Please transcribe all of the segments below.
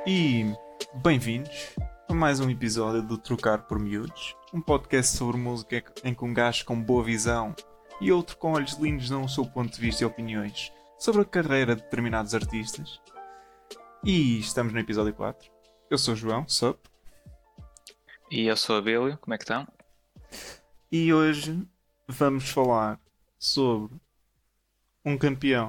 E bem-vindos a mais um episódio do Trocar por Miúdos, um podcast sobre música em que um gajo com boa visão e outro com olhos lindos dão o seu ponto de vista e opiniões sobre a carreira de determinados artistas. E estamos no episódio 4. Eu sou o João, sup? E eu sou a Bílio, como é que estão? E hoje vamos falar sobre um campeão.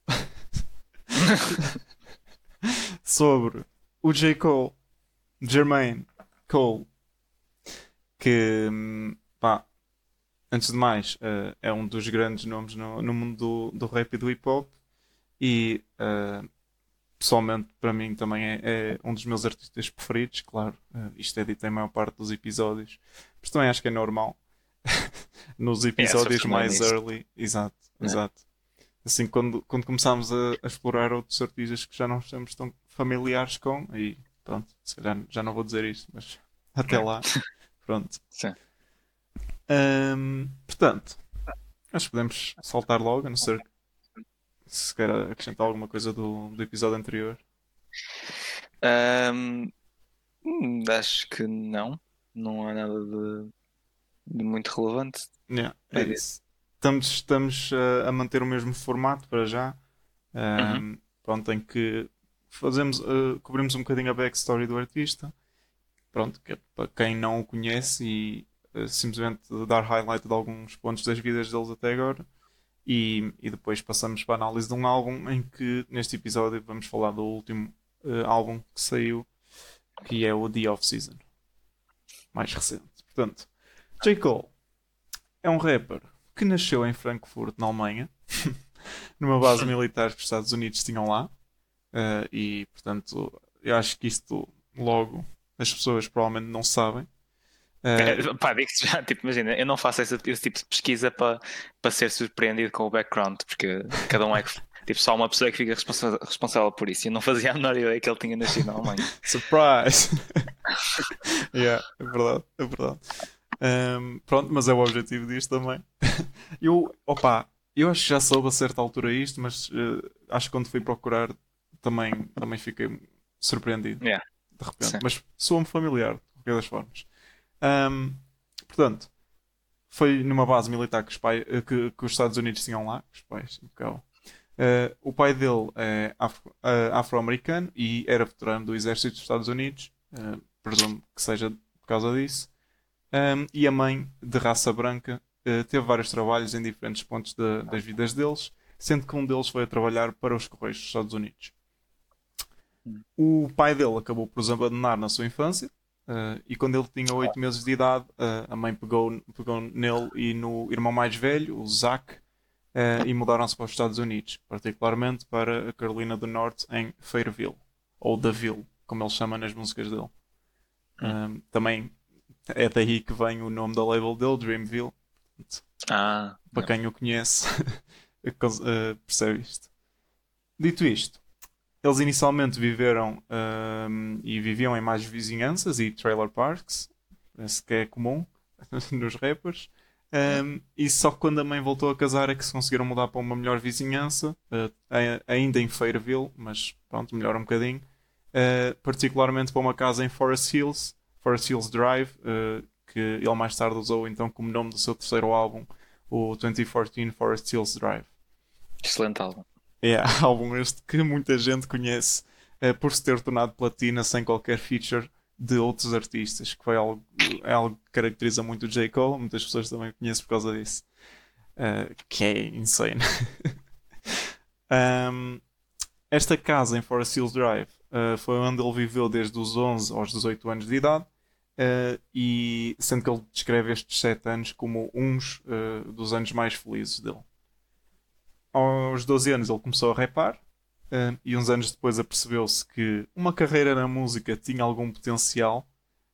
Sobre o J. Cole, Jermaine Cole, que, pá, antes de mais, é um dos grandes nomes no mundo do rap e do hip hop e, pessoalmente, para mim também é um dos meus artistas preferidos. Claro, isto é dito em maior parte dos episódios, mas também acho que é normal nos episódios mais early. Exato, exato. Assim, quando começámos a explorar outros artistas que já não estamos tão familiares com, e pronto, se calhar já não vou dizer isto, mas até lá, pronto. Sim. Portanto, acho que podemos saltar logo, a não ser se quer acrescentar alguma coisa do episódio anterior. Acho que não há nada de muito relevante. Yeah, é isso. Estamos a manter o mesmo formato para já. Pronto, em que cobrimos um bocadinho a backstory do artista. Pronto, que é para quem não o conhece e simplesmente dar highlight de alguns pontos das vidas deles até agora. E depois passamos para a análise de um álbum em que neste episódio vamos falar do último álbum que saiu, que é o The Off-Season. Mais recente. Portanto, J. Cole é um rapper que nasceu em Frankfurt, na Alemanha, numa base militar que os Estados Unidos tinham lá. E, portanto, eu acho que isto logo as pessoas provavelmente não sabem. Pá, digo-te já, tipo, imagina, eu não faço esse tipo de pesquisa para ser surpreendido com o background, porque cada um é que. Tipo, só uma pessoa é que fica responsável por isso. E eu não fazia a menor ideia que ele tinha nascido na Alemanha. Surprise! Yeah, é verdade, é verdade. Pronto, mas é o objetivo disto também. Eu acho que já soube a certa altura isto, mas acho que quando fui procurar também fiquei surpreendido Yeah. de repente. Sim. Mas soa-me familiar, de qualquer das formas. Portanto, foi numa base militar que os Estados Unidos tinham lá, os pais, no caso. O pai dele é afro-americano e era veterano do exército dos Estados Unidos. Presumo que seja por causa disso. E a mãe, de raça branca, teve vários trabalhos em diferentes pontos das vidas deles, sendo que um deles foi a trabalhar para os Correios dos Estados Unidos. O pai dele acabou por os abandonar na sua infância, e quando ele tinha 8 meses de idade, a mãe pegou nele e no irmão mais velho, o Zach, e mudaram-se para os Estados Unidos, particularmente para a Carolina do Norte, em Fayetteville, ou Daville, como ele chama nas músicas dele. Também é daí que vem o nome da label dele, Dreamville. Para quem o conhece, percebe isto. Dito isto, eles inicialmente viveram e viviam em mais vizinhanças e trailer parks, parece que é comum nos rappers. E só quando a mãe voltou a casar é que se conseguiram mudar para uma melhor vizinhança, ainda em Fayetteville, mas pronto, melhor um bocadinho. Particularmente para uma casa em Forest Hills Drive, que ele mais tarde usou então como nome do seu terceiro álbum, o 2014 Forest Hills Drive. Excelente álbum. Álbum este que muita gente conhece por se ter tornado platina sem qualquer feature de outros artistas, que é algo que caracteriza muito o J. Cole. Muitas pessoas também o conhecem por causa disso, que é insane. Esta casa em Forest Hills Drive foi onde ele viveu desde os 11 aos 18 anos de idade, e sendo que ele descreve estes 7 anos como uns dos anos mais felizes dele. Aos 12 anos ele começou a rapar, e uns anos depois apercebeu-se que uma carreira na música tinha algum potencial.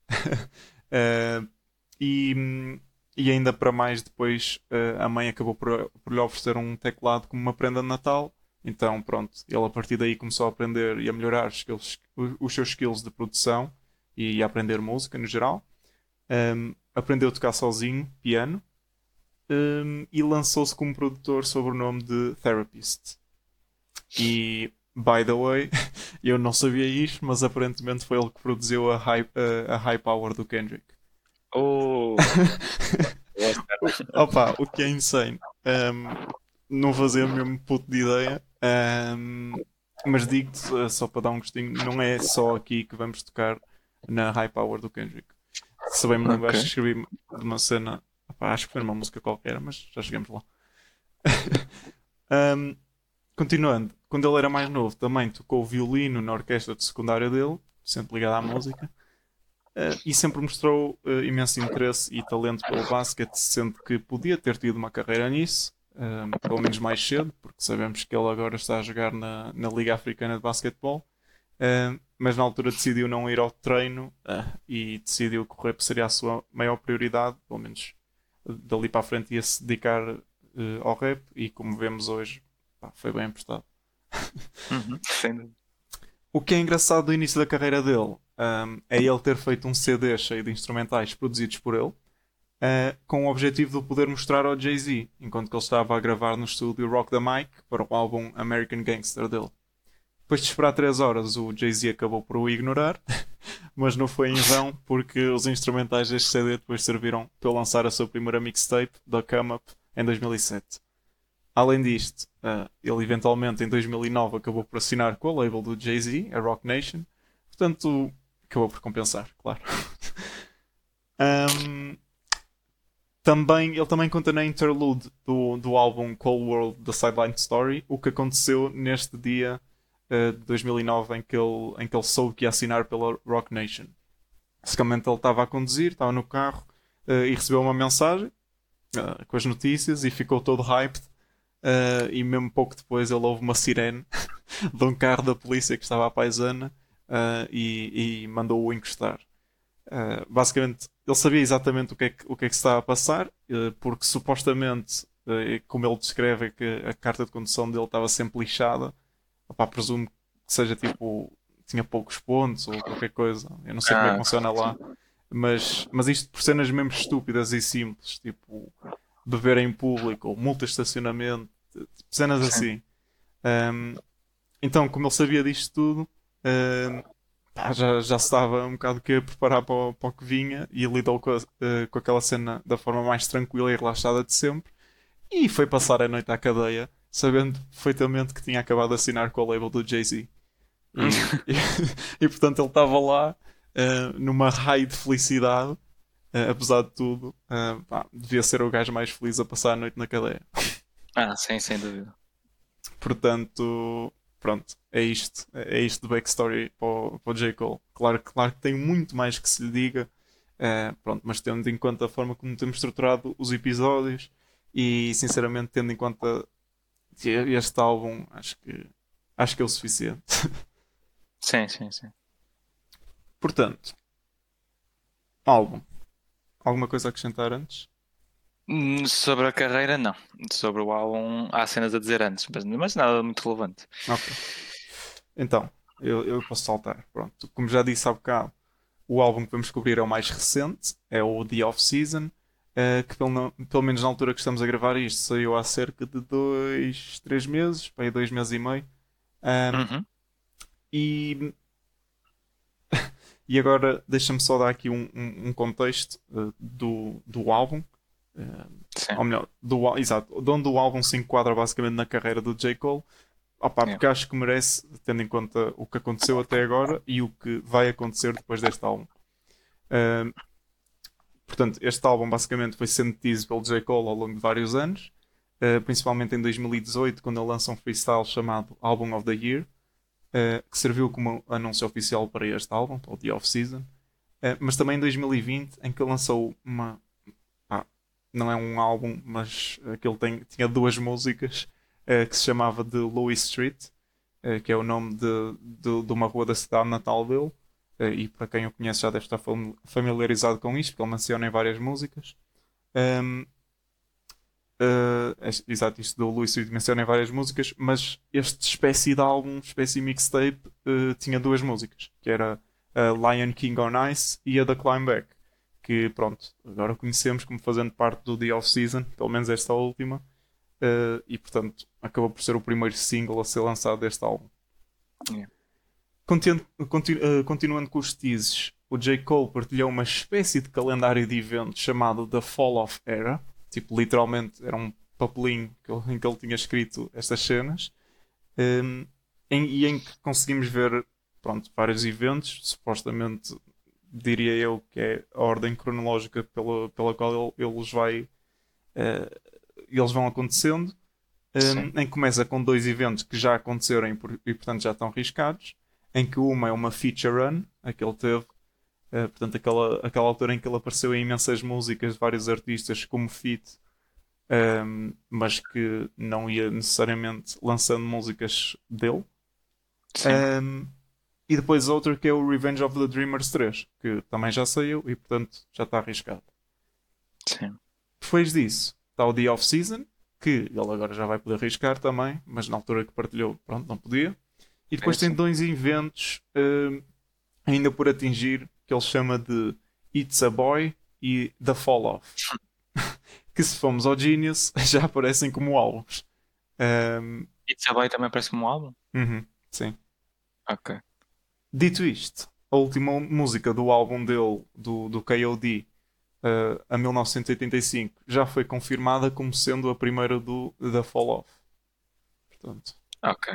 E ainda para mais depois, a mãe acabou por lhe oferecer um teclado como uma prenda de Natal. Então pronto, ele a partir daí começou a aprender e a melhorar os seus skills de produção e a aprender música no geral. Aprendeu a tocar sozinho, piano. E lançou-se como produtor sob o nome de Therapist. E by the way, eu não sabia isto, mas aparentemente foi ele que produziu a High Power do Kendrick. Oh, Opa, o que é insane. Não fazia mesmo puto de ideia. Mas digo-te, só para dar um gostinho, não é só aqui que vamos tocar na High Power do Kendrick. Se bem me lembro, acho que ok. escrevi de uma cena, opá, acho que foi numa música qualquer, mas já chegamos lá. Ahm, Continuando, quando ele era mais novo, também tocou violino na orquestra de secundária dele, sempre ligado à música. E sempre mostrou imenso interesse e talento pelo basquete, sendo que podia ter tido uma carreira nisso, pelo menos mais cedo, porque sabemos que ele agora está a jogar na Liga Africana de Basquetebol, mas na altura decidiu não ir ao treino e decidiu que o rap seria a sua maior prioridade, pelo menos dali para a frente ia se dedicar ao rap e como vemos hoje, pá, foi bem emprestado. Uhum, sem dúvida. O que é engraçado do início da carreira dele, é ele ter feito um CD cheio de instrumentais produzidos por ele, com o objetivo de poder mostrar ao Jay-Z, enquanto que ele estava a gravar no estúdio Rock the Mic para o álbum American Gangster dele. Depois de esperar 3 horas, o Jay-Z acabou por o ignorar, mas não foi em vão, porque os instrumentais deste CD depois serviram para ele lançar a sua primeira mixtape, The Come Up, em 2007. Além disto, ele eventualmente em 2009 acabou por assinar com a label do Jay-Z, a Roc Nation, portanto acabou por compensar, claro. Um, ele também conta na interlude do álbum Cold World da Sideline Story o que aconteceu neste dia de 2009 em que ele soube que ia assinar pela Roc Nation. Basicamente ele estava a conduzir, estava no carro e recebeu uma mensagem com as notícias e ficou todo hyped. E mesmo pouco depois ele ouve uma sirene de um carro da polícia que estava à paisana e mandou-o encostar. Basicamente, ele sabia exatamente o que é que se estava a passar, porque supostamente, como ele descreve, é que a carta de condução dele estava sempre lixada. Opá, presumo que seja tipo, tinha poucos pontos ou qualquer coisa. Eu não sei como é que Ah, funciona lá, mas isto por cenas mesmo estúpidas e simples, tipo beber em público ou multa de estacionamento, cenas sim. assim. Um, então, como ele sabia disto tudo, pá, já se estava um bocado que a preparar para o que vinha e lidou com aquela cena da forma mais tranquila e relaxada de sempre e foi passar a noite à cadeia, sabendo perfeitamente que tinha acabado de assinar com o label do Jay-Z. E, e, portanto ele estava lá numa raio de felicidade, apesar de tudo, pá, devia ser o gajo mais feliz a passar a noite na cadeia. Ah, sim, sem dúvida. Portanto, pronto, é isto de backstory para o J. Cole. Claro que tem muito mais que se lhe diga, pronto, mas tendo em conta a forma como temos estruturado os episódios e sinceramente tendo em conta este álbum, acho que é o suficiente. Sim, sim, sim. Portanto, álbum. Alguma coisa a acrescentar antes? Sobre a carreira, não. Sobre o álbum, há cenas a dizer antes, mas nada muito relevante. Ok. Então, eu posso saltar. Pronto. Como já disse há bocado, o álbum que vamos cobrir é o mais recente, é o The Off-Season, que pelo menos na altura que estamos a gravar isto, saiu há cerca de 2, 3 meses, para aí 2 meses e meio. Um, Uhum, e, e agora deixa-me só dar aqui um contexto do álbum. Uh, sim. ou melhor, exato, de onde o álbum se enquadra basicamente na carreira do J. Cole. Opa, Yeah. porque acho que merece, tendo em conta o que aconteceu até agora e o que vai acontecer depois deste álbum. Uh, Portanto, este álbum basicamente foi sendo teased pelo J. Cole ao longo de vários anos, principalmente em 2018, quando ele lança um freestyle chamado Album of the Year, que serviu como anúncio oficial para este álbum, para o The Off-Season. Mas também em 2020, em que ele lançou uma. Ah, não é um álbum, mas aquele tinha 2 músicas que se chamava de Louis Street, que é o nome de uma rua da cidade natal dele. E para quem o conhece já deve estar familiarizado com isto, porque ele menciona em várias músicas. Um, Exato, isto do Louis Street menciona em várias músicas, mas este espécie de álbum, espécie mixtape, tinha 2 músicas, que era a Lion King on Ice e a The Climb Back, que pronto, agora conhecemos como fazendo parte do The Off-Season, pelo menos esta última, e portanto acabou por ser o primeiro single a ser lançado deste álbum. Yeah. Continuando com os teases, o J. Cole partilhou uma espécie de calendário de eventos chamado The Fall of Era. Tipo, literalmente era um papelinho em que ele tinha escrito estas cenas. E em que conseguimos ver, pronto, vários eventos. Supostamente, diria eu que é a ordem cronológica pela qual eles vão acontecendo. Sim. Em que começa com 2 eventos que já aconteceram e portanto já estão riscados, em que uma é uma feature run, a que ele teve, portanto aquela altura em que ele apareceu em imensas músicas de vários artistas como feat, mas que não ia necessariamente lançando músicas dele. Sim. E depois outra que é o Revenge of the Dreamers 3, que também já saiu e portanto já está arriscado. Sim. Depois disso está o The Off-Season, que ele agora já vai poder arriscar também, mas na altura que partilhou, pronto, não podia. E depois tem Sim. 2 eventos ainda por atingir, que ele chama de It's a Boy e The Fall Off. Que se formos ao Genius, já aparecem como álbuns. It's a Boy também parece como um álbum? Sim. Ok. Dito isto, a última música do álbum dele, do KOD, a 1985, já foi confirmada como sendo a primeira do The Fall Off. Portanto, Ok.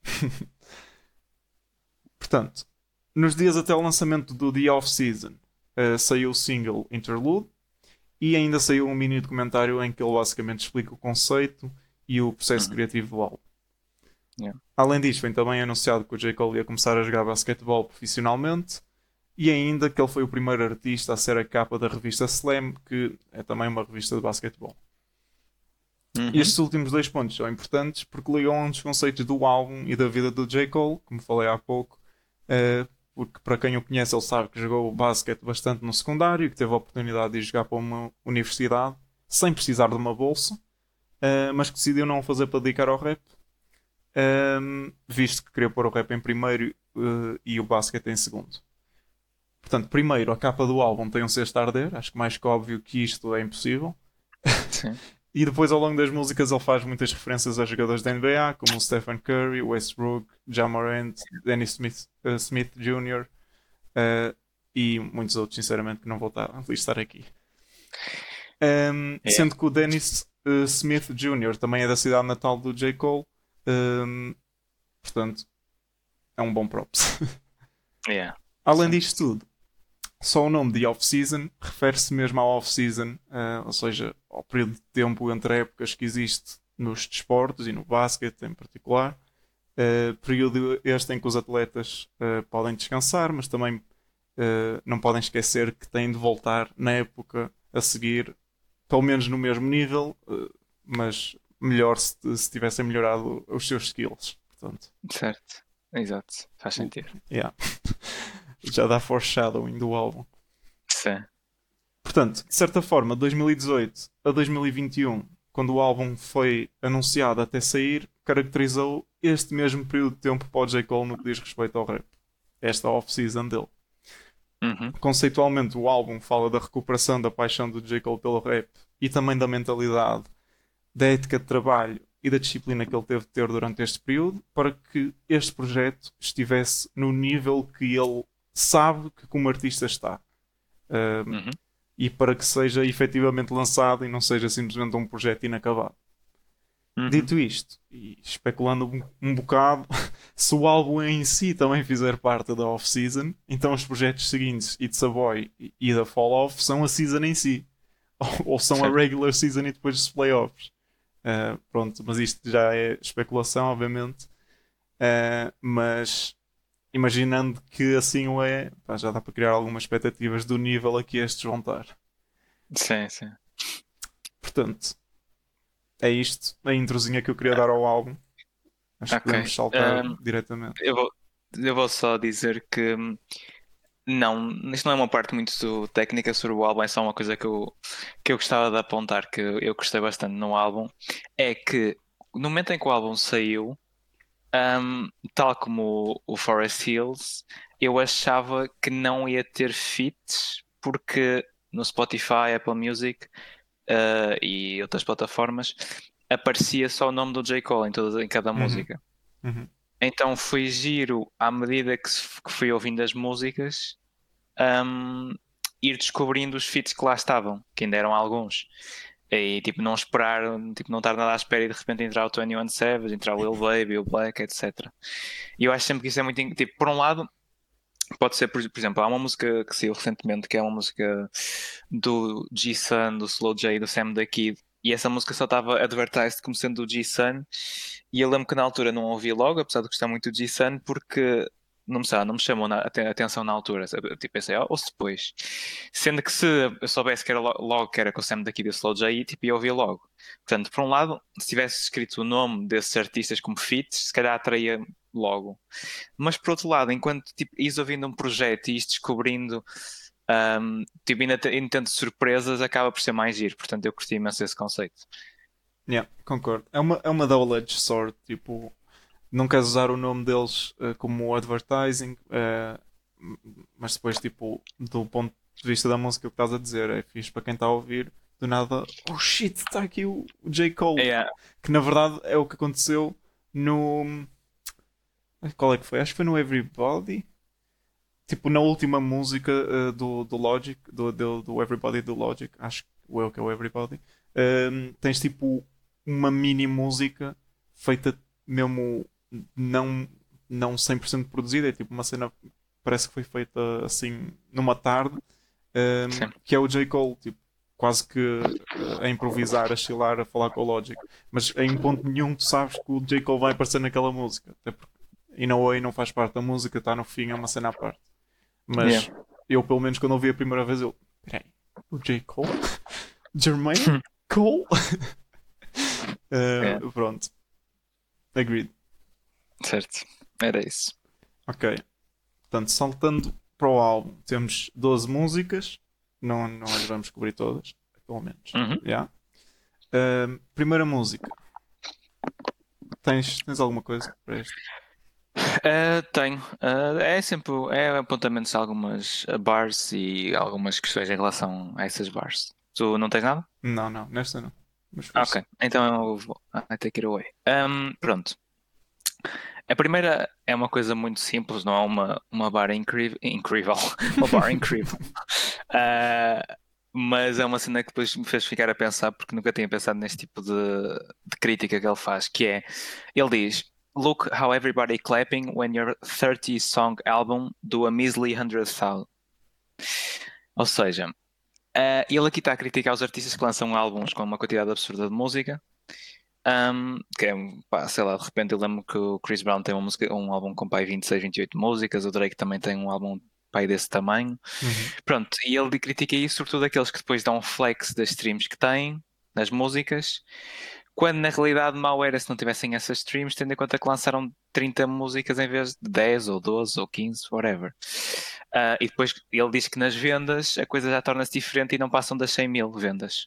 Portanto, nos dias até o lançamento do The Off-Season, saiu o single Interlude e ainda saiu um mini documentário em que ele basicamente explica o conceito e o processo criativo do álbum. Yeah. Além disso, foi também anunciado que o J. Cole ia começar a jogar basquetebol profissionalmente e ainda que ele foi o primeiro artista a ser a capa da revista Slam, que é também uma revista de basquetebol. Estes últimos 2 pontos são importantes porque ligam a um dos conceitos do álbum e da vida do J. Cole, como falei há pouco, porque para quem o conhece ele sabe que jogou basquete bastante no secundário, que teve a oportunidade de jogar para uma universidade sem precisar de uma bolsa, mas que decidiu não o fazer para dedicar ao rap, visto que queria pôr o rap em primeiro e o basquete em segundo. Portanto, primeiro, a capa do álbum tem um cesto a arder, acho que mais que óbvio que isto é impossível. Sim. E depois, ao longo das músicas, ele faz muitas referências a jogadores da NBA, como o Stephen Curry, Westbrook, Ja Morant, Dennis Smith Jr. E muitos outros, sinceramente, que não vou listar aqui. Sendo que o Dennis Smith Jr. também é da cidade natal do J. Cole. Portanto, é um bom props. Yeah. Além disto tudo, só o nome de Off-Season refere-se mesmo ao Off-Season, ou seja, ao período de tempo entre épocas que existe nos desportos e no basquete em particular. Período este em que os atletas podem descansar, mas também não podem esquecer que têm de voltar na época a seguir, pelo menos no mesmo nível, mas melhor se tivessem melhorado os seus skills. Portanto, Certo. Exato. Faz sentido. yeah. Já dá foreshadowing do álbum. Sim. Portanto, de certa forma, 2018 a 2021, quando o álbum foi anunciado até sair, caracterizou este mesmo período de tempo para o J. Cole no que diz respeito ao rap. Esta off-season dele. Conceitualmente, o álbum fala da recuperação da paixão do J. Cole pelo rap e também da mentalidade, da ética de trabalho e da disciplina que ele teve de ter durante este período para que este projeto estivesse no nível que ele sabe que como artista está. E para que seja efetivamente lançado e não seja simplesmente um projeto inacabado. Dito isto, e especulando um bocado, se o álbum em si também fizer parte da off-season, então os projetos seguintes, It's a Boy e The Fall Off, são a season em si. Ou são a regular season e depois os playoffs. Pronto, mas isto já é especulação, obviamente. Mas imaginando que assim o é, pá, já dá para criar algumas expectativas do nível a que estes vão estar. Sim, sim. Portanto, é isto, a introzinha que eu queria dar ao álbum. Acho que podemos saltar diretamente. Eu vou só dizer que não, isto não é uma parte muito técnica sobre o álbum, é só uma coisa que eu gostava de apontar, que eu gostei bastante no álbum, é que no momento em que o álbum saiu, tal como o Forest Hills, eu achava que não ia ter feats, porque no Spotify, Apple Music e outras plataformas aparecia só o nome do J. Cole em cada música. Então foi giro à medida que fui ouvindo as músicas, hum, ir descobrindo os feats que lá estavam, que ainda eram alguns. E tipo, não esperar, tipo, não estar nada à espera e de repente entrar o 21 Savage, entrar o Lil Baby, o Black, etc. E eu acho sempre que isso é muito. Tipo, por um lado, pode ser, por exemplo, há uma música que saiu recentemente que é uma música do G-Sun, do Slow J, do Sam da Kid. E essa música só estava advertised como sendo do G-Sun. E eu lembro que na altura não ouvi logo, apesar de gostar muito do G-Sun, porque não me, sabe, não me chamou atenção na altura. Eu, tipo, pensei, ouço depois. Sendo que se eu soubesse que era logo que era com o Sam da Kid e o Slow J, tipo, ia ouvir logo. Portanto, por um lado, se tivesse escrito o nome desses artistas como feats, se calhar atraía logo. Mas por outro lado, enquanto tipo, ires ouvindo um projeto e ires descobrindo, tipo, ainda tendo surpresas, acaba por ser mais giro. Portanto, eu curti imenso esse conceito. Yeah, concordo. É uma double-edged sword. Tipo, não queres usar o nome deles como advertising, mas depois, tipo, do ponto de vista da música, o que estás a dizer é fixe para quem está a ouvir. Do nada, oh shit, está aqui o J. Cole. Yeah. Que na verdade é o que aconteceu no. Qual é que foi? Acho que foi no Everybody. Tipo, na última música do Logic, do Everybody do Logic, acho que é o Everybody, tens tipo uma mini música feita mesmo não, não 100% produzida, é tipo uma cena, parece que foi feita assim numa tarde, Sim. que é o J. Cole, tipo, quase que a improvisar, a chilar, a falar com o Logic, mas em ponto nenhum tu sabes que o J. Cole vai aparecer naquela música, até porque In a Way não faz parte da música, está no fim, é uma cena à parte. Yeah. Mas eu, pelo menos, quando ouvi a primeira vez, eu. Peraí, o J. Cole? Jermaine Cole? Yeah. Pronto. Agreed. Certo. Era isso. Ok. Portanto, saltando para o álbum, temos 12 músicas. Não as vamos cobrir todas, pelo menos. Uhum. Yeah. Primeira música. Tens alguma coisa para este? Tenho. É sempre apontamentos de algumas bars e algumas questões em relação a essas bars. Tu não tens nada? Não, nesta não. Mas força. Ok, então eu vou. I take it away. Pronto. A primeira é uma coisa muito simples, não é uma bar incrível. Incrível. Uma bar incrível. Ah, mas é uma cena que depois me fez ficar a pensar, porque nunca tinha pensado neste tipo de crítica que ele faz, que é, ele diz, Look how everybody clapping when your 30 song album do a measly 100,000. Ou seja, ele aqui está a criticar os artistas que lançam álbuns com uma quantidade absurda de música. Que é, pá, sei lá, de repente eu lembro que o Chris Brown tem um álbum com pai 26, 28 músicas, o Drake também tem um álbum pai desse tamanho. Uhum. Pronto, e ele critica isso, sobretudo aqueles que depois dão flex das streams que têm, nas músicas, quando na realidade mal era se não tivessem essas streams, tendo em conta que lançaram 30 músicas em vez de 10 ou 12 ou 15, whatever. E depois ele diz que nas vendas a coisa já torna-se diferente e não passam das 100 mil vendas.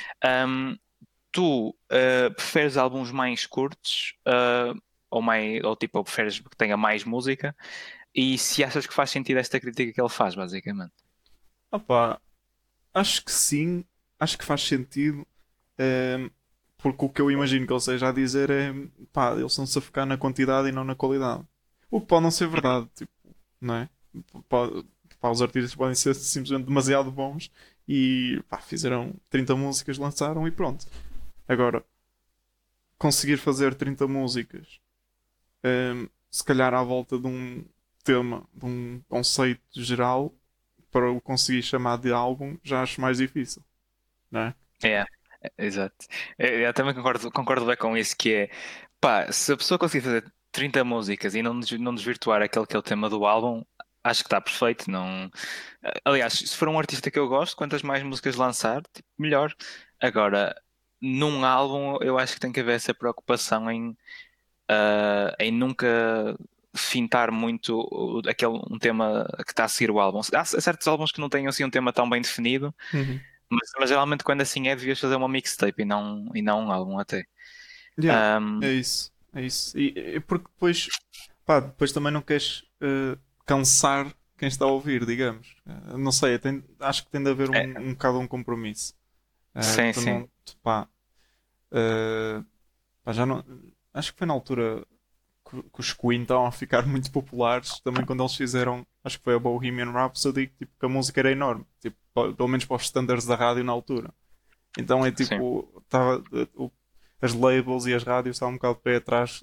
Tu preferes álbuns mais curtos ou tipo, ou preferes que tenha mais música? E se achas que faz sentido esta crítica que ele faz, basicamente? Opa, acho que sim. Acho que faz sentido. ehm, Porque o que eu imagino que ele seja a dizer é pá, eles estão-se a focar na quantidade e não na qualidade. O que pode não ser verdade, tipo, não é? Pode, pá, os artistas podem ser simplesmente demasiado bons e pá, fizeram 30 músicas, lançaram e pronto. Agora, conseguir fazer 30 músicas, se calhar à volta de um tema, de um conceito geral, para o conseguir chamar de álbum, já acho mais difícil, não é? É, exato. Eu também concordo bem com isso, que é, pá, se a pessoa conseguir fazer 30 músicas e não desvirtuar aquele que é o tema do álbum, acho que está perfeito. Não... Aliás, se for um artista que eu gosto, quantas mais músicas lançar, tipo, melhor. Agora, num álbum, eu acho que tem que haver essa preocupação em nunca fintar muito um tema que está a seguir o álbum. Há certos álbuns que não têm assim um tema tão bem definido, Uhum. mas geralmente quando assim é, devias fazer uma mixtape e não um álbum até. Yeah, Um, é isso, é isso. E porque depois, pá, depois também não queres cansar quem está a ouvir, digamos. Não sei, acho que tem de haver é, um bocado um compromisso. sim, Tu sim. não, pá, uh, pá, já não, acho que foi na altura que os Queen estavam a ficar muito populares também quando eles fizeram, acho que foi a Bohemian Rhapsody, tipo, que a música era enorme, tipo, pelo menos para os standards da rádio na altura. Então é Sim. tipo, as labels e as rádios estavam um bocado de pé atrás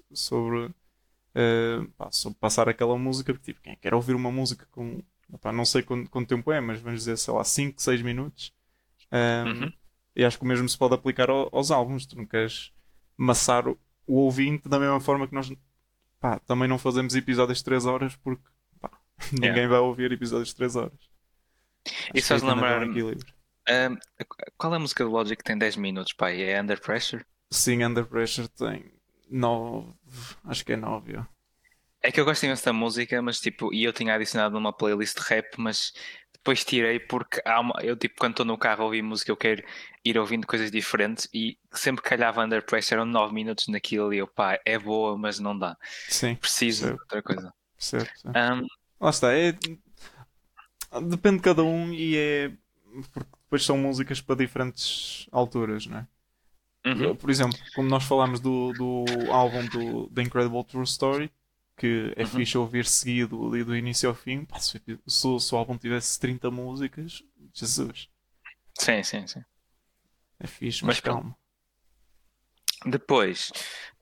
sobre passar aquela música, porque tipo, quem quer ouvir uma música com, pá, não sei quanto tempo é, mas vamos dizer, sei lá, 5 6 minutos. Um, Uhum. e acho que o mesmo se pode aplicar aos álbuns. Tu não queres maçar o ouvinte da mesma forma que nós, pá, também não fazemos episódios de 3 horas porque, pá, Yeah. ninguém vai ouvir episódios de 3 horas. Acho Isso que aí faz tem de haver lembrar. um equilíbrio. ahm, qual é a música do Logic que tem 10 minutos, pai? É Under Pressure? Sim, Under Pressure tem 9, acho que é 9. É que eu gosto imenso da música, mas tipo, e eu tinha adicionado numa playlist de rap, mas depois tirei porque eu tipo, quando estou no carro a ouvir música, eu quero ir ouvindo coisas diferentes e sempre que calhava Under Pressure eram 9 minutos naquilo e eu, pá, é boa, mas não dá. Sim, Preciso de percebo, outra coisa. percebo, percebo. Ahm, Lá está, depende de cada um e é. Porque depois são músicas para diferentes alturas, não é? uhum, Por exemplo, como nós falámos do álbum The Incredible True Story, que é uhum. fixe ouvir seguido ali do início ao fim, pá, se o álbum tivesse 30 músicas, Jesus, Sim, sim, sim. é fixe, mas Mas pronto. calma. Depois,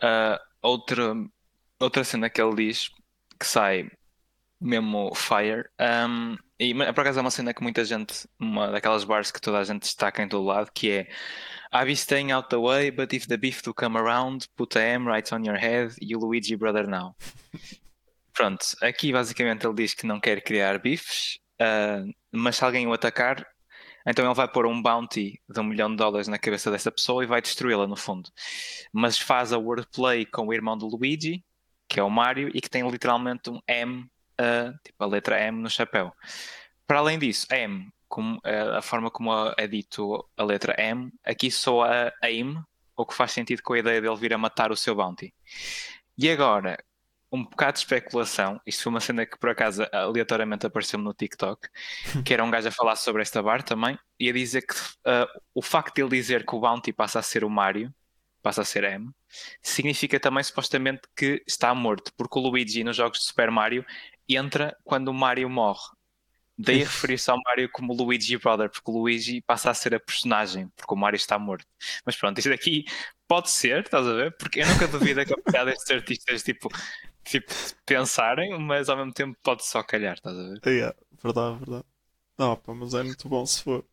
outra cena que ele diz que sai mesmo Fire. Por acaso é uma cena que muita gente, uma daquelas bars que toda a gente destaca em todo lado, que é I'll be staying out the way, but if the beef do come around, put a M right on your head, you Luigi brother now. Pronto, aqui basicamente ele diz que não quer criar bifes, mas se alguém o atacar, então ele vai pôr um bounty de $1 milhão na cabeça dessa pessoa e vai destruí-la no fundo. Mas faz a wordplay com o irmão do Luigi, que é o Mario, e que tem literalmente um M, tipo a letra M no chapéu. Para além disso, M, a forma como é dito a letra M, aqui soa a aim, o que faz sentido com a ideia dele vir a matar o seu bounty. E agora, um bocado de especulação, isto foi uma cena que por acaso aleatoriamente apareceu-me no TikTok, que era um gajo a falar sobre esta bar também, e a dizer que o facto de ele dizer que o Bounty passa a ser o Mario, passa a ser M, significa também supostamente que está morto, porque o Luigi nos jogos de Super Mario entra quando o Mario morre. Daí a referir-se ao Mario como Luigi Brother, porque o Luigi passa a ser a personagem, porque o Mario está morto. Mas pronto, isto daqui pode ser, estás a ver? Porque eu nunca duvido a capacidade destes artistas tipo, pensarem, mas ao mesmo tempo pode só calhar, estás a ver? Yeah, verdade, verdade. Não, pá, mas é muito bom se for.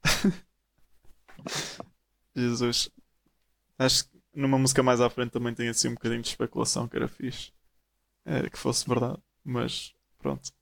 Jesus. Acho que numa música mais à frente também tem assim um bocadinho de especulação que era fixe. Que fosse verdade. Mas pronto.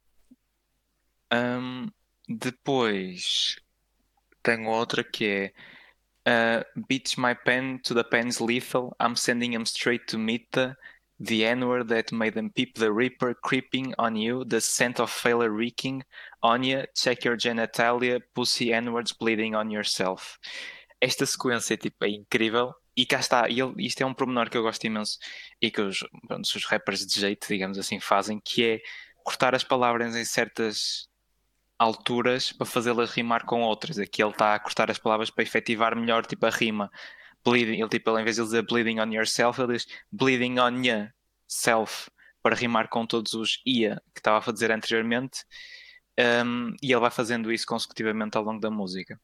Depois tenho outra que é Beats my pen to the pen's lethal. I'm sending him straight to Mita. The N-word that made them peep the Reaper creeping on you. The scent of failure reeking on you. Check your genitalia. Pussy N-words bleeding on yourself. Esta sequência tipo, é incrível. E cá está, isto é um pormenor que eu gosto imenso e que pronto, os rappers de jeito, digamos assim, fazem, que é cortar as palavras em certas alturas para fazê-las rimar com outras. Aqui ele está a cortar as palavras para efetivar melhor tipo a rima. Bleeding, ele em vez de dizer bleeding on yourself, ele diz bleeding on yourself para rimar com todos os ia que estava a fazer anteriormente. E ele vai fazendo isso consecutivamente ao longo da música.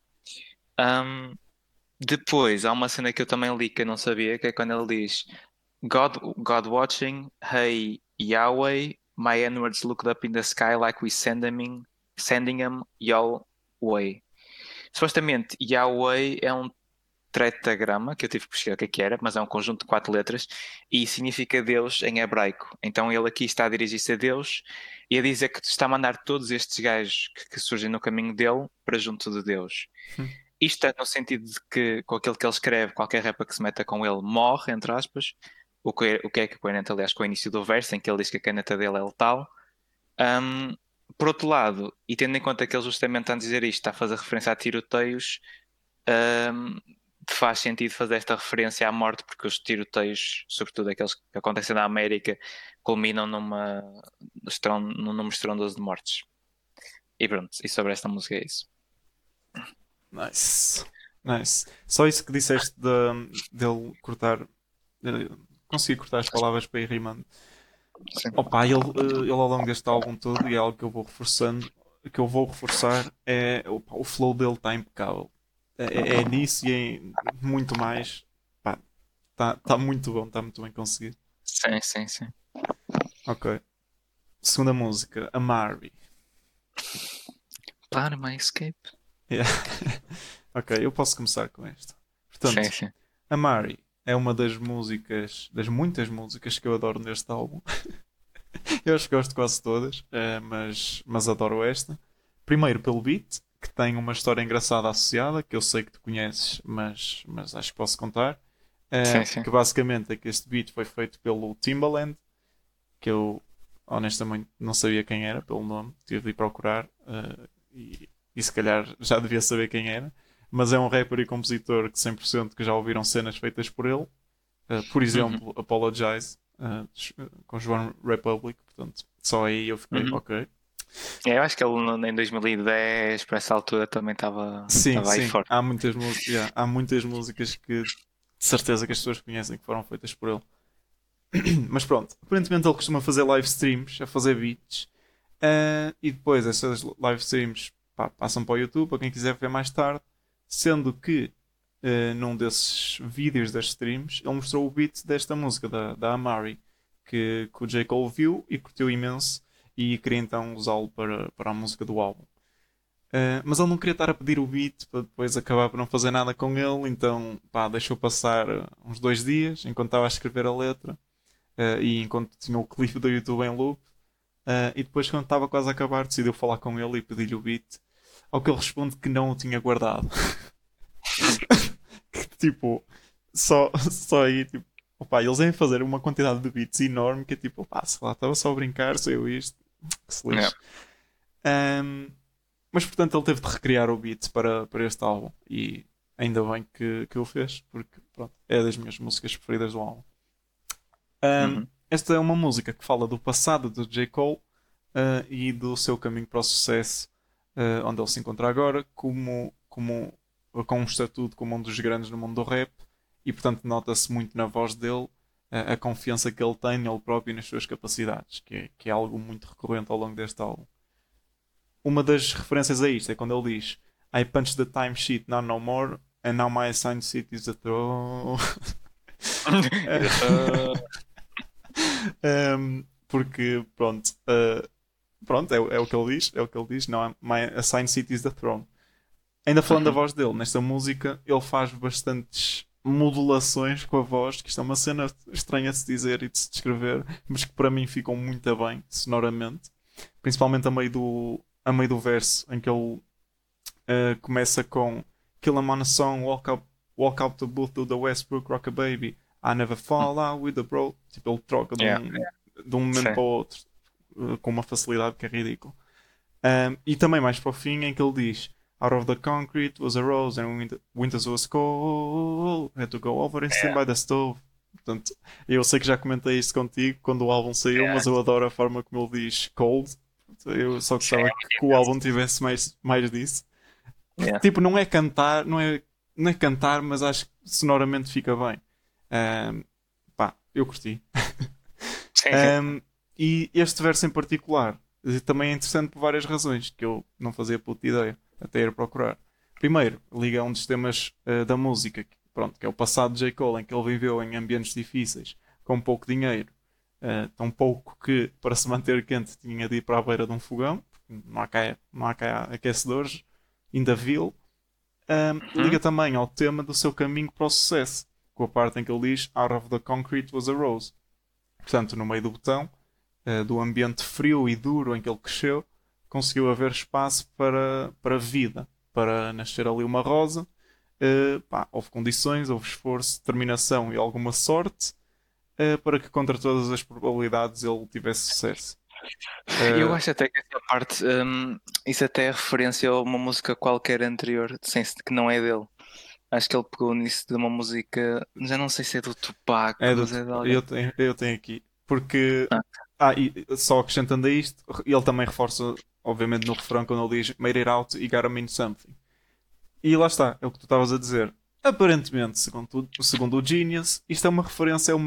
Depois há uma cena que eu também li que eu não sabia, que é quando ele diz God watching, hey Yahweh, my N-words looked up in the sky like we sending them your way. Supostamente Yahweh é um tretagrama, que eu tive que pesquisar o que é que era, mas é um conjunto de 4 letras e significa Deus em hebraico. Então ele aqui está a dirigir-se a Deus e a dizer que está a mandar todos estes gajos que surgem no caminho dele para junto de Deus. Isto é no sentido de que com aquilo que ele escreve, qualquer rapper que se meta com ele morre, entre aspas, o que é coerente, aliás, com o início do verso, em que ele diz que a caneta dele é letal. Por outro lado, e tendo em conta que ele justamente a dizer isto está a fazer referência a tiroteios, faz sentido fazer esta referência à morte, porque os tiroteios, sobretudo aqueles que acontecem na América, culminam num número estrondoso de mortes. E pronto, e sobre esta música é isso. Nice. Nice. Só isso que disseste dele cortar. Conseguir cortar as palavras para ir rimando. Sim. Opa, ele ao longo deste álbum todo, e é algo que eu vou reforçando, que eu vou reforçar, é opa, o flow dele está impecável. É nisso e em muito mais. Pá, tá muito bom, está muito bem conseguido. Sim, sim, sim. Ok. Segunda música, Amari. Para My Escape. Yeah. Ok, eu posso começar com esta. Sim, Portanto, sim. Amari é uma das músicas, das muitas músicas que eu adoro neste álbum. Eu acho que gosto de quase todas, mas adoro esta. Primeiro pelo beat, que tem uma história engraçada associada, que eu sei que tu conheces, mas acho que posso contar. Sim, sim. Que basicamente é que este beat foi feito pelo Timbaland, que eu honestamente não sabia quem era pelo nome, tive de ir procurar e se calhar já devia saber quem era, mas é um rapper e compositor que 100% que já ouviram cenas feitas por ele. Por Uhum. exemplo, Apologize com João Republic, portanto, só aí eu fiquei, Uhum. ok. Eu acho que ele em 2010, para essa altura, também Sim, estava aí sim, forte. há muitas músicas que de certeza que as pessoas conhecem que foram feitas por ele. Mas pronto, aparentemente ele costuma fazer live streams, a fazer beats, e depois essas live streams pá, passam para o YouTube para quem quiser ver mais tarde. Sendo que num desses vídeos das streams ele mostrou o beat desta música da Amari que o J. Cole viu e curtiu imenso e queria então usá-lo para a música do álbum. Mas ele não queria estar a pedir o beat para depois acabar por não fazer nada com ele, então pá, deixou passar uns 2 dias enquanto estava a escrever a letra e enquanto tinha o clipe do YouTube em loop. E depois, quando estava quase a acabar, decidiu falar com ele e pedir-lhe o beat. Ao que ele responde que não o tinha guardado. Que, tipo, só aí, tipo, opá, eles vêm fazer uma quantidade de beats enorme que é tipo, opá, sei lá, estava só a brincar, saiu isto, que se Yeah. lixe. Ahm, mas portanto, ele teve de recriar o beat para este álbum e ainda bem que o fez, porque pronto, é das minhas músicas preferidas do álbum. Uhum. Esta é uma música que fala do passado do J. Cole e do seu caminho para o sucesso, onde ele se encontra agora, com um estatuto como um dos grandes no mundo do rap, e portanto nota-se muito na voz dele a confiança que ele tem nele próprio e nas suas capacidades, que é algo muito recorrente ao longo deste álbum. Uma das referências a isto é quando ele diz I punched the time sheet, now no more, and now my assigned seat is the throne. Porque pronto, é o que ele diz, é o que ele diz, não, my assigned seat is the throne. Ainda falando da Uhum. voz dele, nesta música ele faz bastantes modulações com a voz, que isto é uma cena estranha de se dizer e de se descrever, mas que para mim ficam muito bem, sonoramente. Principalmente a meio do verso, em que ele começa com Kill 'em on a song, walk out the booth to the Westbrook, rock a baby. I never fall out with the bro. Tipo, ele troca Yeah. de um momento Sim. para o outro com uma facilidade que é ridícula. E também mais para o fim, em que ele diz Out of the concrete was a rose and winters was cold. Had to go over and stand Yeah. by the stove. Portanto, eu sei que já comentei isto contigo quando o álbum saiu, Yeah. mas eu adoro a forma como ele diz cold. Eu só Sim, gostava é que o álbum tivesse mais disso. yeah. Tipo, não é cantar, não é cantar, mas acho que sonoramente fica bem. Pá, eu curti. Sim, sim. E este verso em particular também é interessante por várias razões que eu não fazia puta ideia até ir procurar. Primeiro, liga a um dos temas da música, pronto, que é o passado de J. Cole, em que ele viveu em ambientes difíceis, com pouco dinheiro, tão pouco que para se manter quente tinha de ir para a beira de um fogão, porque não há cá aquecedores, ainda vil. Liga Uhum. também ao tema do seu caminho para o sucesso, com a parte em que ele diz Out of the concrete was a rose. Portanto, no meio do botão, do ambiente frio e duro em que ele cresceu, conseguiu haver espaço para vida, para nascer ali uma rosa. Pá, houve condições, houve esforço, determinação e alguma sorte para que, contra todas as probabilidades, ele tivesse sucesso. Eu acho até que essa parte, isso até é referência a uma música qualquer anterior, que não é dele. Acho que ele pegou nisso de uma música, já não sei se é do Tupac, mas é de alguém. eu tenho aqui. Porque. Ah, E só acrescentando a isto, ele também reforça, obviamente, no refrão quando ele diz Made it out, you gotta mean something. E lá está, é o que tu estavas a dizer. Aparentemente, segundo o Genius, isto é uma referência a uma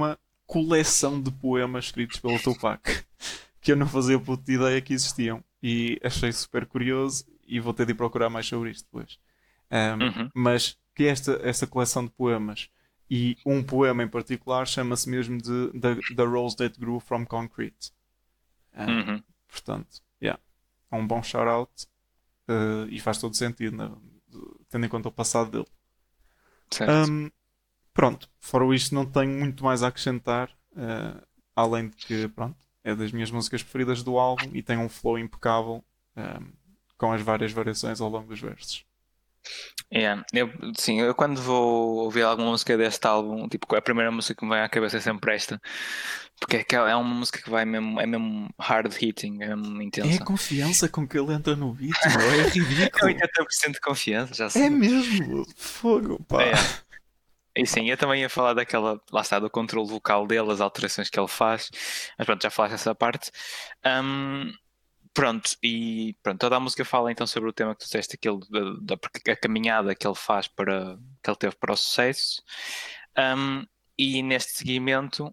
coleção de poemas escritos pelo Tupac que eu não fazia puta ideia que existiam. E achei super curioso e vou ter de ir procurar mais sobre isto depois. Mas que esta coleção de poemas e um poema em particular chama-se mesmo de The Rose That Grew From Concrete. Portanto, yeah, é um bom shout-out e faz todo sentido, né? Tendo em conta o passado dele. Certo. Pronto, fora isto não tenho muito mais a acrescentar, além de que, pronto, é das minhas músicas preferidas do álbum e tem um flow impecável, com as várias variações ao longo dos versos. Yeah. Eu quando vou ouvir alguma música deste álbum, tipo, a primeira música que me vem à cabeça é sempre esta, porque é uma música que vai mesmo, é mesmo hard hitting, é mesmo É intensa. a confiança com que ele entra no beat, meu, é É ridículo. 80% de confiança, já sei. É mesmo, fogo, pá. E sim, eu também ia falar daquela, lá está, do controle vocal dele, as alterações que ele faz, mas pronto, já falaste essa parte. Pronto, toda a música fala então sobre o tema que tu disseste, aquele a caminhada que ele faz que ele teve para o sucesso. E neste seguimento,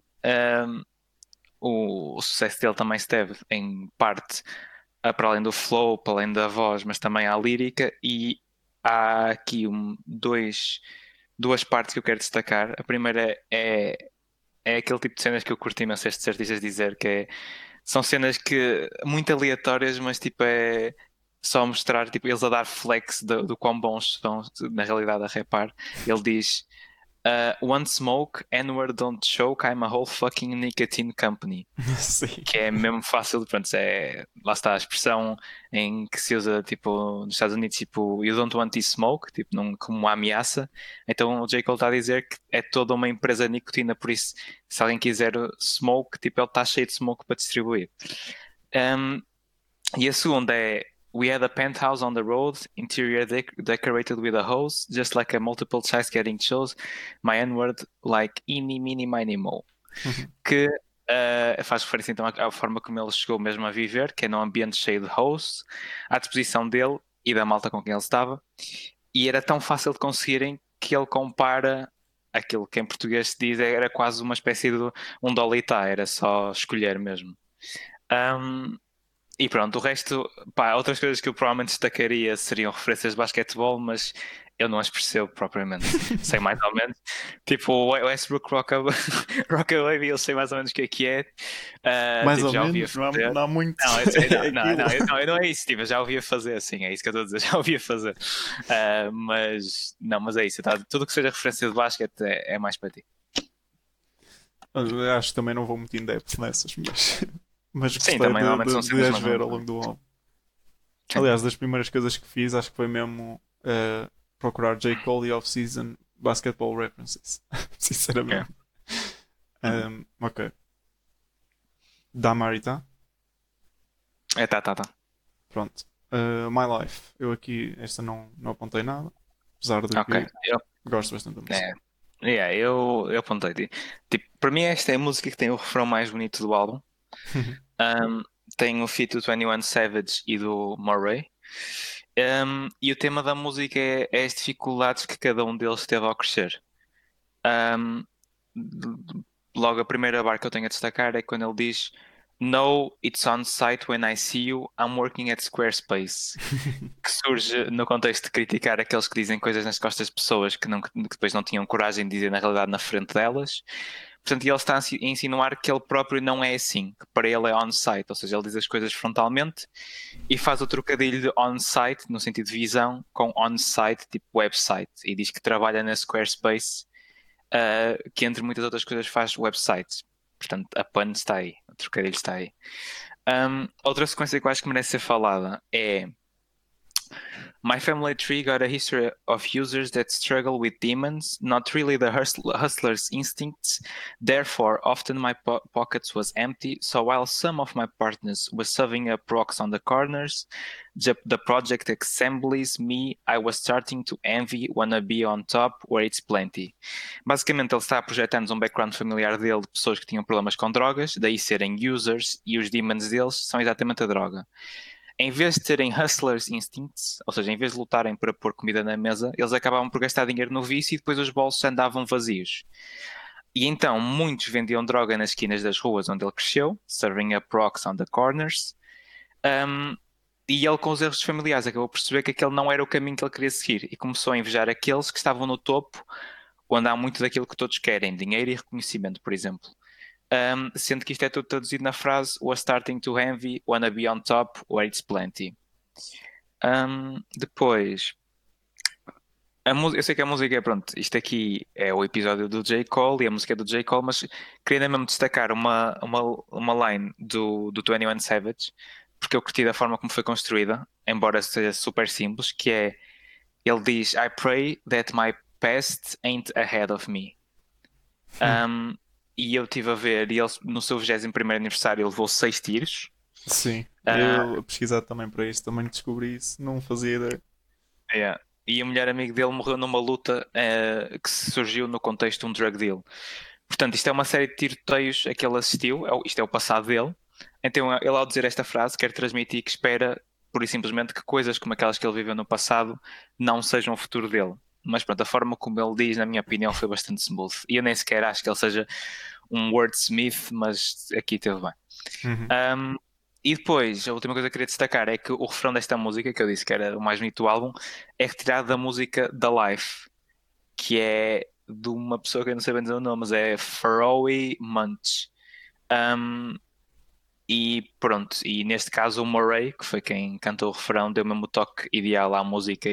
o sucesso dele também se deve em parte para além do flow, para além da voz, mas também à lírica, e há aqui duas partes que eu quero destacar. A primeira é aquele tipo de cenas que eu curto imenso estes artistas dizer são cenas que muito aleatórias, mas tipo é só mostrar tipo, eles a dar flex do quão bons são na realidade a rapar. Ele diz one smoke, N-word don't choke, I'm a whole fucking nicotine company. Sim. Que é mesmo fácil, pronto, lá está a expressão em que se usa tipo nos Estados Unidos, tipo you don't want this smoke, tipo, como uma ameaça. Então o J. Cole está a dizer que é toda uma empresa de nicotina, por isso se alguém quiser smoke, tipo, ele está cheio de smoke para distribuir. E a segunda é we had a penthouse on the road, interior decorated with a hose, just like a multiple choice getting chose, my N-word like eeny, meeny, miny, mo. Que faz referência então à forma como ele chegou mesmo a viver, que é num ambiente cheio de hosts, à disposição dele e da malta com quem ele estava, e era tão fácil de conseguirem que ele compara aquilo que em português se diz, era quase uma espécie de um dolitá, era só escolher mesmo. E pronto, o resto, pá, outras coisas que eu provavelmente destacaria seriam referências de basquetebol, mas eu não as percebo propriamente. Sei mais ou menos. Tipo, o Westbrook Rockaway, eu sei mais ou menos o que é. Mais tipo, ou já ouvia menos, fazer. não há muito. Não é isso, tipo, já ouvia fazer, assim, é isso que eu estou a dizer, já ouvia fazer. Mas é isso, tá? Tudo que seja referência de basquete é mais para ti. Eu acho que também não vou muito em depth nessas, mas Sim, gostei também normalmente são de cenas as mais ver ou ao menos. longo do álbum. Sim. Aliás, das primeiras coisas que fiz, acho que foi mesmo procurar J. Cole e Off-Season Basketball References. Sinceramente. Ok. Damari, tá? Tá. Pronto. My Life. Eu aqui, esta não apontei nada. Apesar de Ok. que gosto bastante da música. Eu apontei. Tipo, para mim, esta é a música que tem o refrão mais bonito do álbum. Tem o feat do 21 Savage e do Murray. E o tema da música é as dificuldades que cada um deles teve ao crescer. Logo, a primeira barra que eu tenho a destacar é quando ele diz: No, it's on site when I see you, I'm working at Squarespace. Que surge no contexto de criticar aqueles que dizem coisas nas costas de pessoas que depois não tinham coragem de dizer na realidade na frente delas. Portanto, ele está a insinuar que ele próprio não é assim, que para ele é on-site, ou seja, ele diz as coisas frontalmente e faz o trocadilho de on-site, no sentido de visão, com on-site, tipo website, e diz que trabalha na Squarespace, que entre muitas outras coisas faz websites. Portanto, a pun está aí, o trocadilho está aí. Outra sequência que eu acho que merece ser falada é: My family tree got a history of users that struggle with demons, not really the hustler's instincts. Therefore, often my pockets was empty. So while some of my partners were serving up rocks on the corners, the project assemblies me, I was starting to envy, wanna be on top where it's plenty. Basicamente, ele está projetando um background familiar dele de pessoas que tinham problemas com drogas, daí serem users, e os demons deles são exatamente a droga. Em vez de terem hustlers instincts, ou seja, em vez de lutarem para pôr comida na mesa, eles acabavam por gastar dinheiro no vício e depois os bolsos andavam vazios. E então muitos vendiam droga nas esquinas das ruas onde ele cresceu, serving up rocks on the corners. Um, e ele, com os erros familiares, acabou por perceber que aquele não era o caminho que ele queria seguir e começou a invejar aqueles que estavam no topo, onde há muito daquilo que todos querem, dinheiro e reconhecimento, por exemplo. Sendo que isto é tudo traduzido na frase was starting to envy, wanna be on top, where it's plenty. Depois, eu sei que a música é, pronto, isto aqui é o episódio do J. Cole e a música é do J. Cole, mas queria mesmo destacar uma line do 21 Savage, porque eu curti da forma como foi construída, embora seja super simples, que é, ele diz, I pray that my past ain't ahead of me. Um, e eu estive a ver, e ele no seu 21º aniversário ele levou 6 tiros. Sim, Ah, eu a pesquisar também para isso, também descobri isso, não fazia ideia. yeah. E o melhor amigo dele morreu numa luta que surgiu no contexto de um drug deal. Portanto, isto é uma série de tiroteios a que ele assistiu, isto é o passado dele. Então, ele, ao dizer esta frase, quer transmitir que espera, pura e simplesmente, que coisas como aquelas que ele viveu no passado não sejam o futuro dele. Mas pronto, a forma como ele diz, na minha opinião, foi bastante smooth. E eu nem sequer acho que ele seja um wordsmith, mas aqui teve bem. Uhum. E depois, a última coisa que eu queria destacar é que o refrão desta música, que eu disse que era o mais bonito do álbum, é retirado da música The Life, que é de uma pessoa que eu não sei bem dizer o nome, mas é Pharoah Monch. Um, e pronto, e neste caso o Murray, que foi quem cantou o refrão, deu mesmo o toque ideal à música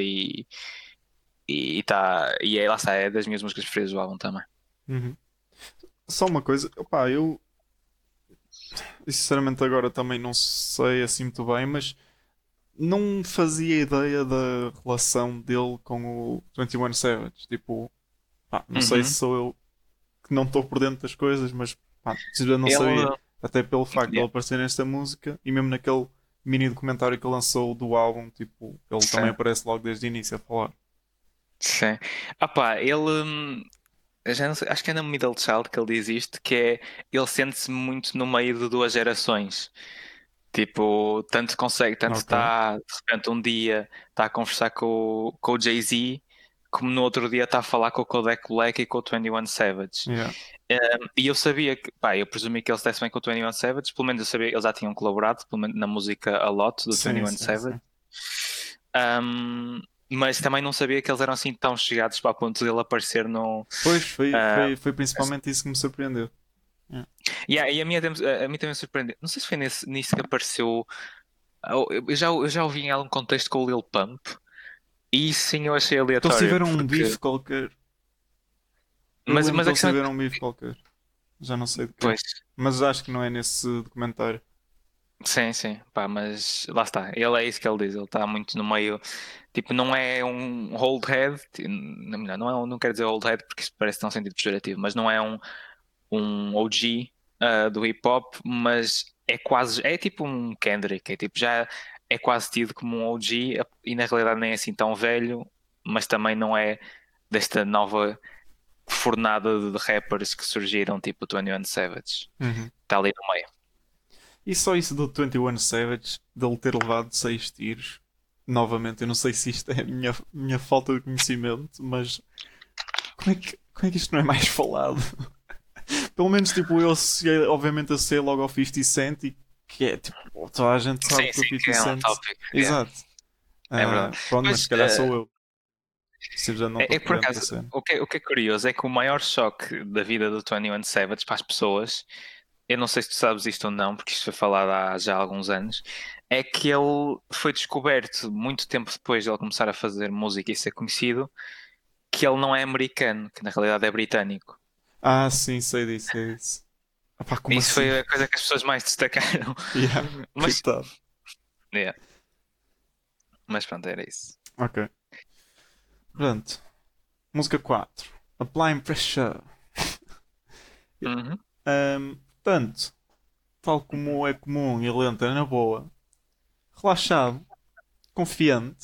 e lá está, é das minhas músicas preferidas do álbum também. Uhum. Só uma coisa, opá, eu sinceramente agora também não sei assim muito bem, mas não fazia ideia da relação dele com o 21 Savage. Tipo, pá, não sei se Uhum. sou eu que não estou por dentro das coisas, mas pá, eu não sabia. Ele, Até pelo facto de yeah, ele aparecer nesta música e mesmo naquele mini documentário que ele lançou do álbum, tipo, ele também sim, aparece logo desde o início a falar. sim. Ah pá, ele, eu já não sei, acho que é na Middle Child que ele diz isto, que é ele sente-se muito no meio de duas gerações. Tipo, tanto consegue, tanto Ok. está, de repente um dia está a conversar com o Jay-Z, como no outro dia está a falar com o Kodak Black e com o 21 Savage. Yeah. E eu sabia que, pá, eu presumi que eles dessem bem com o 21 Savage, pelo menos eu sabia, eles já tinham colaborado, pelo menos na música A Lot do Sim, 21 sim, Savage. sim. Mas também não sabia que eles eram assim tão chegados para a ponto dele aparecer no. Pois ah, foi principalmente isso que me surpreendeu. Yeah. Yeah, e a mim também me surpreendeu. Não sei se foi nisso que apareceu. Eu já ouvi em algum contexto com o Lil Pump. E isso sim eu achei Que eles aleatório. tiveram um Porque. bife qualquer. Eu Mas, lembro mas que a eles questão é tiveram que. um bife qualquer. Já não sei de quê. Pois, Mas acho que não é nesse documentário. sim, sim. Pá, mas lá está. Ele é isso que ele diz. Ele está muito no meio. Tipo, não é um old head. Não, não quero dizer old head porque isso parece tão sentido pejorativo. Mas não é um OG do hip hop. Mas é quase. É tipo um Kendrick. É tipo, já é quase tido como um OG. E na realidade nem é assim tão velho. Mas também não é desta nova fornada de rappers que surgiram, tipo o 21 Savage. Uhum. Está ali no meio. E só isso do 21 Savage, dele ter levado 6 tiros. Novamente, eu não sei se isto é a minha falta de conhecimento, mas como é que isto não é mais falado? Pelo menos, tipo, eu associei, obviamente, associei logo ao 50 Cent e que é, tipo, toda a gente sabe Sim, que o sim, 50 que é um Cent. tópico. Yeah, Exato. é verdade. Pronto, mas Mas se calhar sou eu. Se já não estou é que por por dentro da acaso, cena. o que é curioso é que o maior choque da vida do 21 Savage para as pessoas, eu não sei se tu sabes isto ou não, porque isto foi falado há já alguns anos, é que ele foi descoberto muito tempo depois de ele começar a fazer música e ser conhecido, que ele não é americano, que na realidade é britânico. Ah, sim, sei disso, sei disso. Epá, como Isso assim? foi a coisa que as pessoas mais destacaram. Yeah, Mas, coitado. yeah, mas pronto, era isso. Ok. Pronto. Música 4. Applying Pressure. Uhum. Portanto, tal como é comum, ele entra na boa, relaxado, confiante.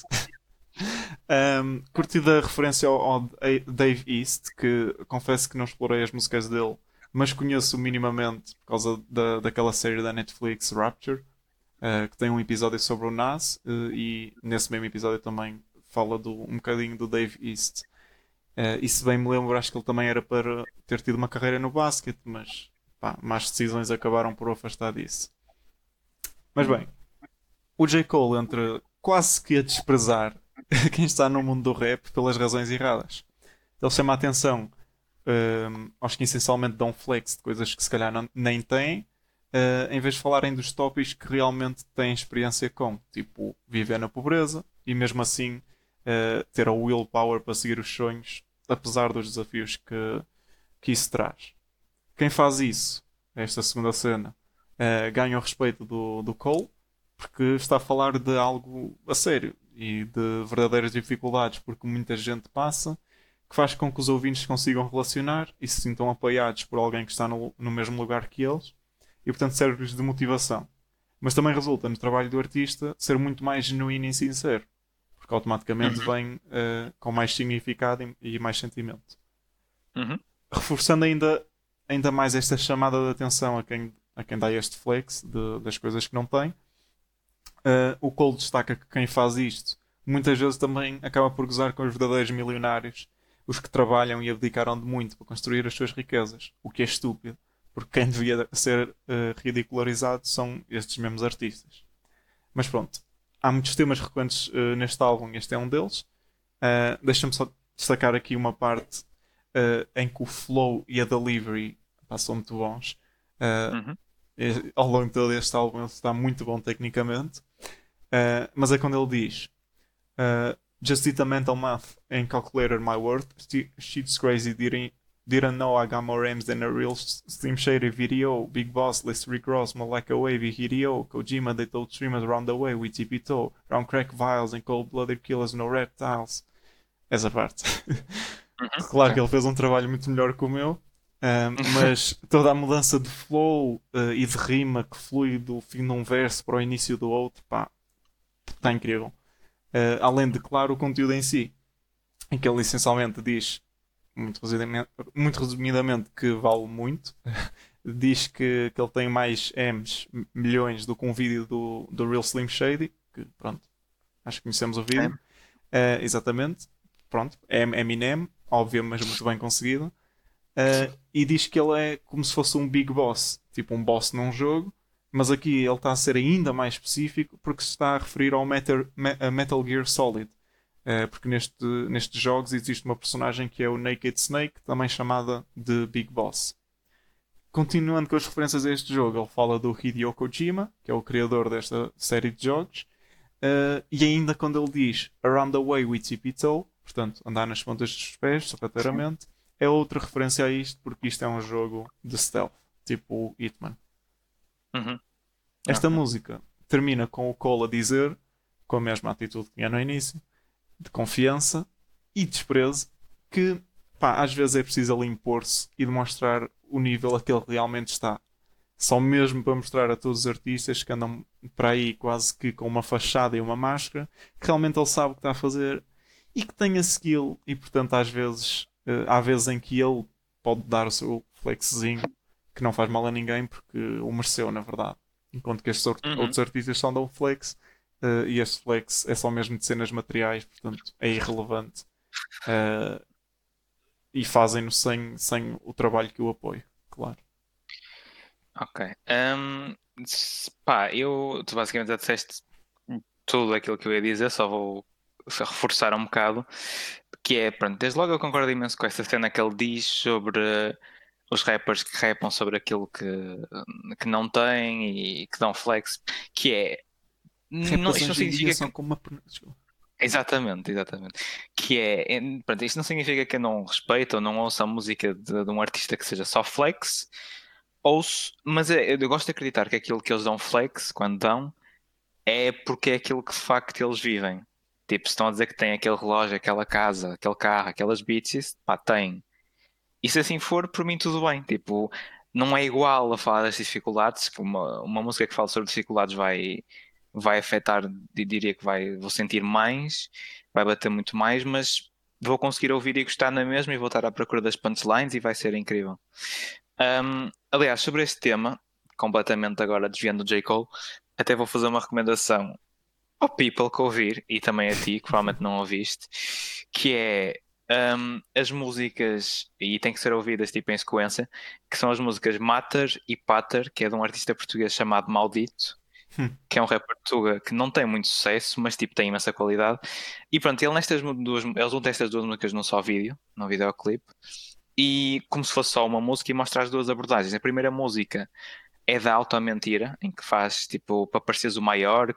Curtida a referência ao Dave East, que confesso que não explorei as músicas dele, mas conheço minimamente por causa daquela série da Netflix Rapture, que tem um episódio sobre o Nas, e nesse mesmo episódio também fala um bocadinho do Dave East. E se bem me lembro, acho que ele também era para ter tido uma carreira no basquete, mas pá, más decisões acabaram por o afastar disso. Mas bem, o J. Cole entra quase que a desprezar quem está no mundo do rap pelas razões erradas. Ele chama a atenção aos que essencialmente dão flex de coisas que se calhar nem têm, em vez de falarem dos tópicos que realmente têm experiência com, tipo viver na pobreza e mesmo assim ter a willpower para seguir os sonhos, apesar dos desafios que isso traz. Quem faz isso, esta segunda cena, ganha o respeito do Cole, porque está a falar de algo a sério e de verdadeiras dificuldades, porque muita gente passa, que faz com que os ouvintes se consigam relacionar e se sintam apoiados por alguém que está no mesmo lugar que eles, e portanto serve-lhes de motivação. Mas também resulta no trabalho do artista ser muito mais genuíno e sincero, porque automaticamente Uhum. vem com mais significado e mais sentimento. Uhum. Reforçando ainda mais esta chamada de atenção a quem dá este flex das coisas que não tem, o Cole destaca que quem faz isto muitas vezes também acaba por gozar com os verdadeiros milionários, os que trabalham e abdicaram de muito para construir as suas riquezas, o que é estúpido, porque quem devia ser ridicularizado são estes mesmos artistas. Mas pronto, há muitos temas recorrentes neste álbum e este é um deles. Deixa-me só destacar aqui uma parte em que o flow e a delivery são muito bons. Uh, Uhum. Ao longo de todo este álbum ele está muito bom tecnicamente. Mas é quando ele diz Just did a mental math and calculated my worth. Shit's crazy, didn't know I got more M's than a real Slim Shady video. Big Boss, let's Rick Ross, more like a wavy Hideo. Kojima, they told streamers around the way, we tippy toe. Round crack vials and cold-blooded killers, no reptiles. Essa parte. Uhum. Claro que Ok. ele fez um trabalho muito melhor que o meu. Mas toda a mudança de flow e de rima que flui do fim de um verso para o início do outro, pá, está incrível. Além de, claro, o conteúdo em si, em que ele essencialmente diz, muito resumidamente, que vale muito. Diz que ele tem mais M's, milhões, do que um vídeo do Real Slim Shady, que pronto, acho que conhecemos o vídeo. Ok. Exatamente, pronto, é Eminem, óbvio, mas muito bem conseguido. E diz que ele é como se fosse um Big Boss, tipo um boss num jogo, mas aqui ele está a ser ainda mais específico porque se está a referir ao Metal Gear Solid. Porque nestes jogos existe uma personagem que é o Naked Snake, também chamada de Big Boss. Continuando com as referências a este jogo, ele fala do Hideo Kojima, que é o criador desta série de jogos, e ainda quando ele diz Around the Way with Tippy Toe, portanto, andar nas pontas dos pés, sorrateiramente, é outra referência a isto, porque isto é um jogo de stealth, tipo o Hitman. Uhum. Esta Ok. música termina com o Cole a dizer, com a mesma atitude que tinha no início, de confiança e desprezo, que pá, às vezes é preciso ele impor-se e demonstrar o nível a que ele realmente está. Só mesmo para mostrar a todos os artistas que andam para aí quase que com uma fachada e uma máscara, que realmente ele sabe o que está a fazer e que tem a skill. E portanto, às vezes, há vezes em que ele pode dar o seu flexzinho, que não faz mal a ninguém porque o mereceu, na verdade. Enquanto que estes Uhum. outros artistas só dão flex, e este flex é só mesmo de cenas materiais, portanto é irrelevante. Uh, e fazem-no sem o trabalho que o apoia, claro. Ok. Pá, tu basicamente já disseste tudo aquilo que eu ia dizer, só reforçar um bocado, que é, pronto, desde logo eu concordo imenso com essa cena que ele diz sobre os rappers que rapam sobre aquilo que não têm e que dão flex, que é, não, Rappers isto não hoje em dia significa são que. como uma. Desculpa. Exatamente, exatamente. Que é, pronto, isto não significa que eu não respeito ou não ouça a música de um artista que seja só flex, ouço, mas eu gosto de acreditar que aquilo que eles dão flex, quando dão, é porque é aquilo que de facto eles vivem. Tipo, se estão a dizer que tem aquele relógio, aquela casa, aquele carro, aquelas beaches, pá, tem. E se assim for, por mim tudo bem. Tipo, não é igual a falar das dificuldades, que uma música que fala sobre dificuldades vai afetar, diria que vou sentir mais, vai bater muito mais, mas vou conseguir ouvir e gostar na mesma e voltar à procura das punchlines e vai ser incrível. Aliás, sobre este tema, completamente agora desviando do J. Cole, até vou fazer uma recomendação ao people que ouvir e também a ti, que provavelmente não ouviste, que é as músicas, e tem que ser ouvidas tipo em sequência, que são as músicas Mater e Pater, que é de um artista português chamado Maldito, Hum. que é um rapper tuga que não tem muito sucesso, mas tipo tem imensa qualidade. E pronto, eles juntam estas duas músicas num só vídeo, num videoclipe, e como se fosse só uma música e mostra as duas abordagens. A primeira música é da auto-mentira, em que faz tipo para pareceres o maior,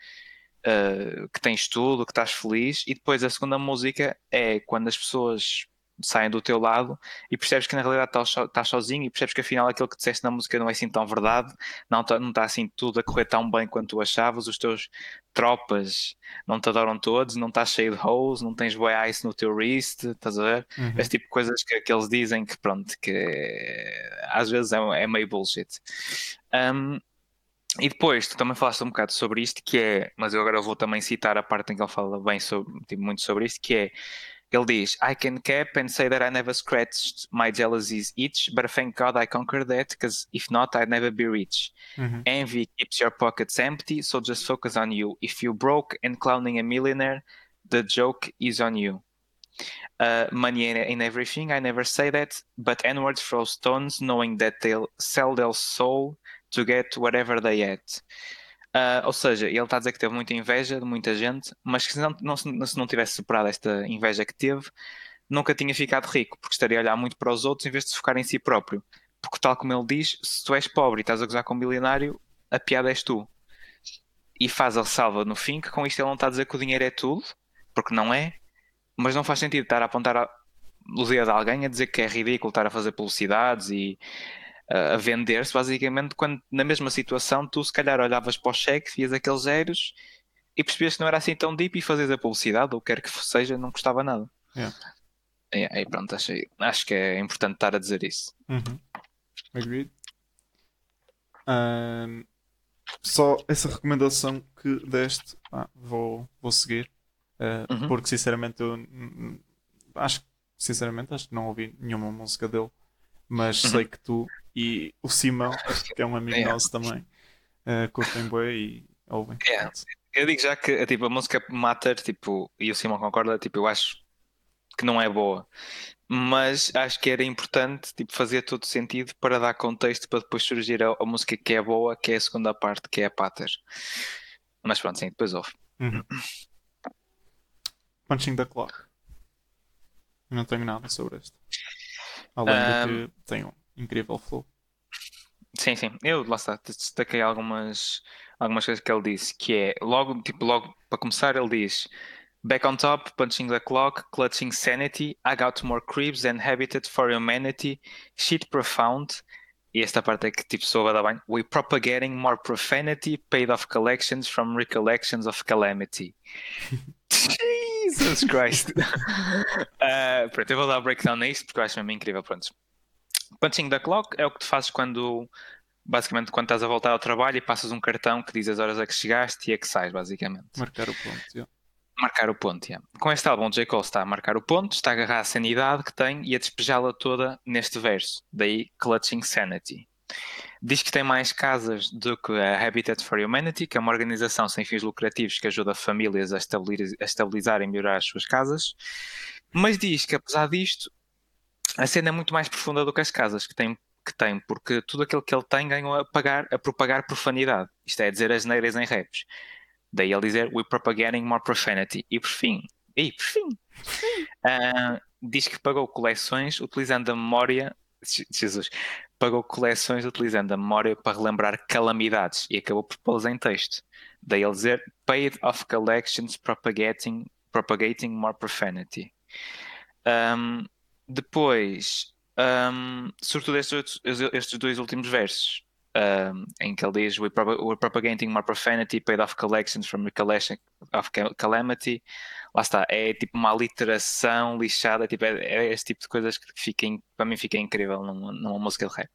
que tens tudo, que estás feliz, e depois a segunda música é quando as pessoas saem do teu lado e percebes que na realidade estás sozinho e percebes que afinal aquilo que disseste na música não é assim tão verdade, não está assim tudo a correr tão bem quanto tu achavas, os teus tropas não te adoram todos, não estás cheio de hoes, não tens boy ice no teu wrist, estás a ver? Uhum. Esse tipo de coisas que eles dizem que pronto, que às vezes é meio bullshit. Um, e depois, tu também falaste um bocado sobre isto, que é, mas eu agora vou também citar a parte em que ele fala bem sobre, tipo, muito sobre isto, que é, ele diz, I can cap and say that I never scratched my jealousy's itch, but thank God I conquered that, because if not, I'd never be rich. Uhum. Envy keeps your pockets empty, so just focus on you. If you broke and clowning a millionaire, the joke is on you. Money in everything, I never say that, but N-words throw stones, knowing that they'll sell their soul to get whatever they get. Ou seja, ele está a dizer que teve muita inveja de muita gente, mas que se não tivesse superado esta inveja que teve, nunca tinha ficado rico, porque estaria a olhar muito para os outros em vez de se focar em si próprio. Porque, tal como ele diz, se tu és pobre e estás a gozar com um bilionário, a piada és tu. E faz a ressalva no fim que com isto ele não está a dizer que o dinheiro é tudo, porque não é, mas não faz sentido estar a apontar o dedo de alguém a dizer que é ridículo estar a fazer publicidades e a vender-se, basicamente, quando na mesma situação tu se calhar olhavas para o cheque, vias aqueles zeros e percebias que não era assim tão deep e fazias a publicidade, ou quer que seja, não custava nada. Yeah. Aí pronto, acho que é importante estar a dizer isso. Uhum. Agreed. Só essa recomendação que deste, vou seguir. Uhum. Porque sinceramente eu acho que não ouvi nenhuma música dele, mas sei que tu e o Simão, que é um amigo Yeah. nosso também, curtem bem e ouvem. Yeah. Eu digo já que tipo, a música Matter, tipo, e o Simão concorda, tipo, eu acho que não é boa, mas acho que era importante tipo, fazer todo sentido para dar contexto para depois surgir a música que é boa, que é a segunda parte, que é a Pater. Mas pronto, sim, depois ouve. Uhum. Punching the Clock. Não tenho nada sobre este. Além de que tem um incrível flow. Sim, eu lá está, destaquei algumas coisas que ele disse, que é logo para começar, ele diz Back on top, punching the clock, clutching sanity, I got more creeps than habitat for humanity, shit profound. E esta parte é que tipo soa da bem. We propagating more profanity, paid off collections from recollections of calamity. Jesus Christ. Pronto, eu vou dar breakdown nisto porque eu acho mesmo incrível. Pronto. Punching the clock é o que tu fazes basicamente quando estás a voltar ao trabalho e passas um cartão que diz as horas a que chegaste e a que sais, basicamente. Marcar o ponto, yeah. Marcar o ponto, yeah. Com este álbum, J. Cole está a marcar o ponto, está a agarrar a sanidade que tem e a despejá-la toda neste verso, daí Clutching Sanity. Diz que tem mais casas do que a Habitat for Humanity, que é uma organização sem fins lucrativos que ajuda famílias a estabilizar e melhorar as suas casas, mas diz que apesar disto, a cena é muito mais profunda do que as casas que tem, porque tudo aquilo que ele tem ganhou a propagar profanidade, isto é, a dizer asneiras em raps. Daí ele dizer we propagating more profanity. E por fim, diz que pagou coleções utilizando a memória. Jesus, pagou coleções utilizando a memória para relembrar calamidades e acabou por pô-las em texto. Daí ele dizer paid off collections propagating more profanity. Depois, sobretudo estes dois últimos versos. Em que ele diz we're propagating more profanity, paid off collections from recollection of calamity. Lá está, é tipo uma aliteração lixada, tipo, é este tipo de coisas que para mim fica incrível numa música de rap.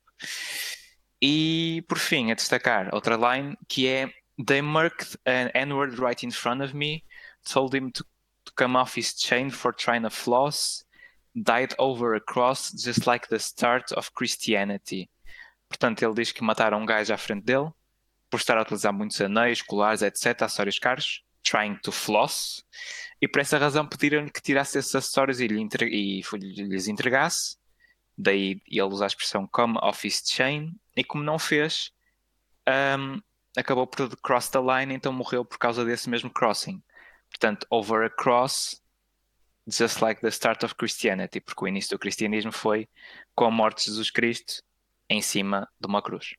E por fim, a destacar outra line que é they murked an N-word right in front of me, told him to come off his chain for trying to floss, died over a cross just like the start of Christianity. Portanto, ele diz que mataram um gajo à frente dele por estar a utilizar muitos anéis, colares, etc., acessórios caros. trying to floss, e por essa razão pediram-lhe que tirasse esses acessórios e lhes entregasse. Daí ele usa a expressão come off his chain, e como não fez, acabou por cross the line, então morreu por causa desse mesmo crossing. Portanto, over a cross, just like the start of Christianity, porque o início do cristianismo foi com a morte de Jesus Cristo em cima de uma cruz.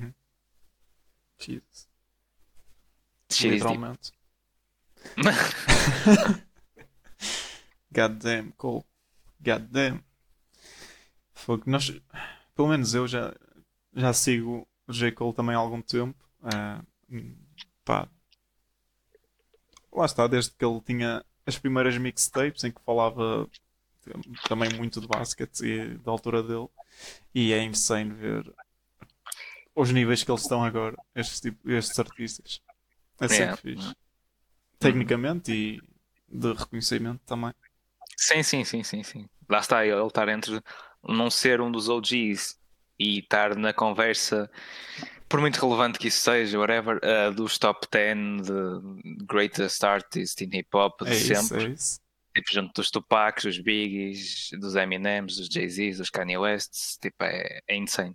Jesus. Literalmente. God damn, Cole. God damn. Fogo. Pelo menos eu já sigo o J. Cole também há algum tempo. Pá. Lá está, desde que ele tinha as primeiras mixtapes em que falava também muito de basquete e da altura dele. E é insane ver os níveis que eles estão agora, estes artistas. É sempre fixe. Tecnicamente e de reconhecimento também. Sim. Lá está ele estar entre não ser um dos OGs e estar na conversa, por muito relevante que isso seja, whatever, dos top 10 de greatest artists in hip hop de sempre. É isso. Tipo, junto dos Tupacs, dos Biggies, dos Eminems, dos Jay-Z's, dos Kanye Wests, tipo, é insane.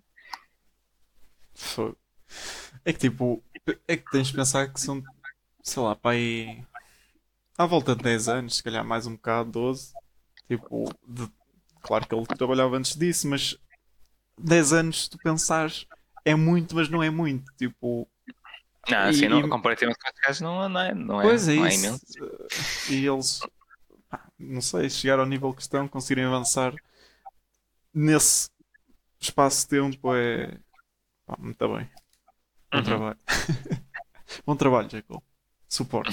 É que tipo, é que tens de pensar que são, sei lá, pá, aí à volta de 10 anos, se calhar mais um bocado, 12. Tipo, claro que ele trabalhava antes disso, mas 10 anos, se tu pensares, é muito, mas não é muito. Tipo, não, assim, comparativamente com os gajos, não pois é não isso. imenso. E eles, não sei, chegar ao nível que estão, conseguirem avançar nesse espaço de tempo é. Pá, muito bem. Bom trabalho. Bom trabalho, Jacob. Suporte.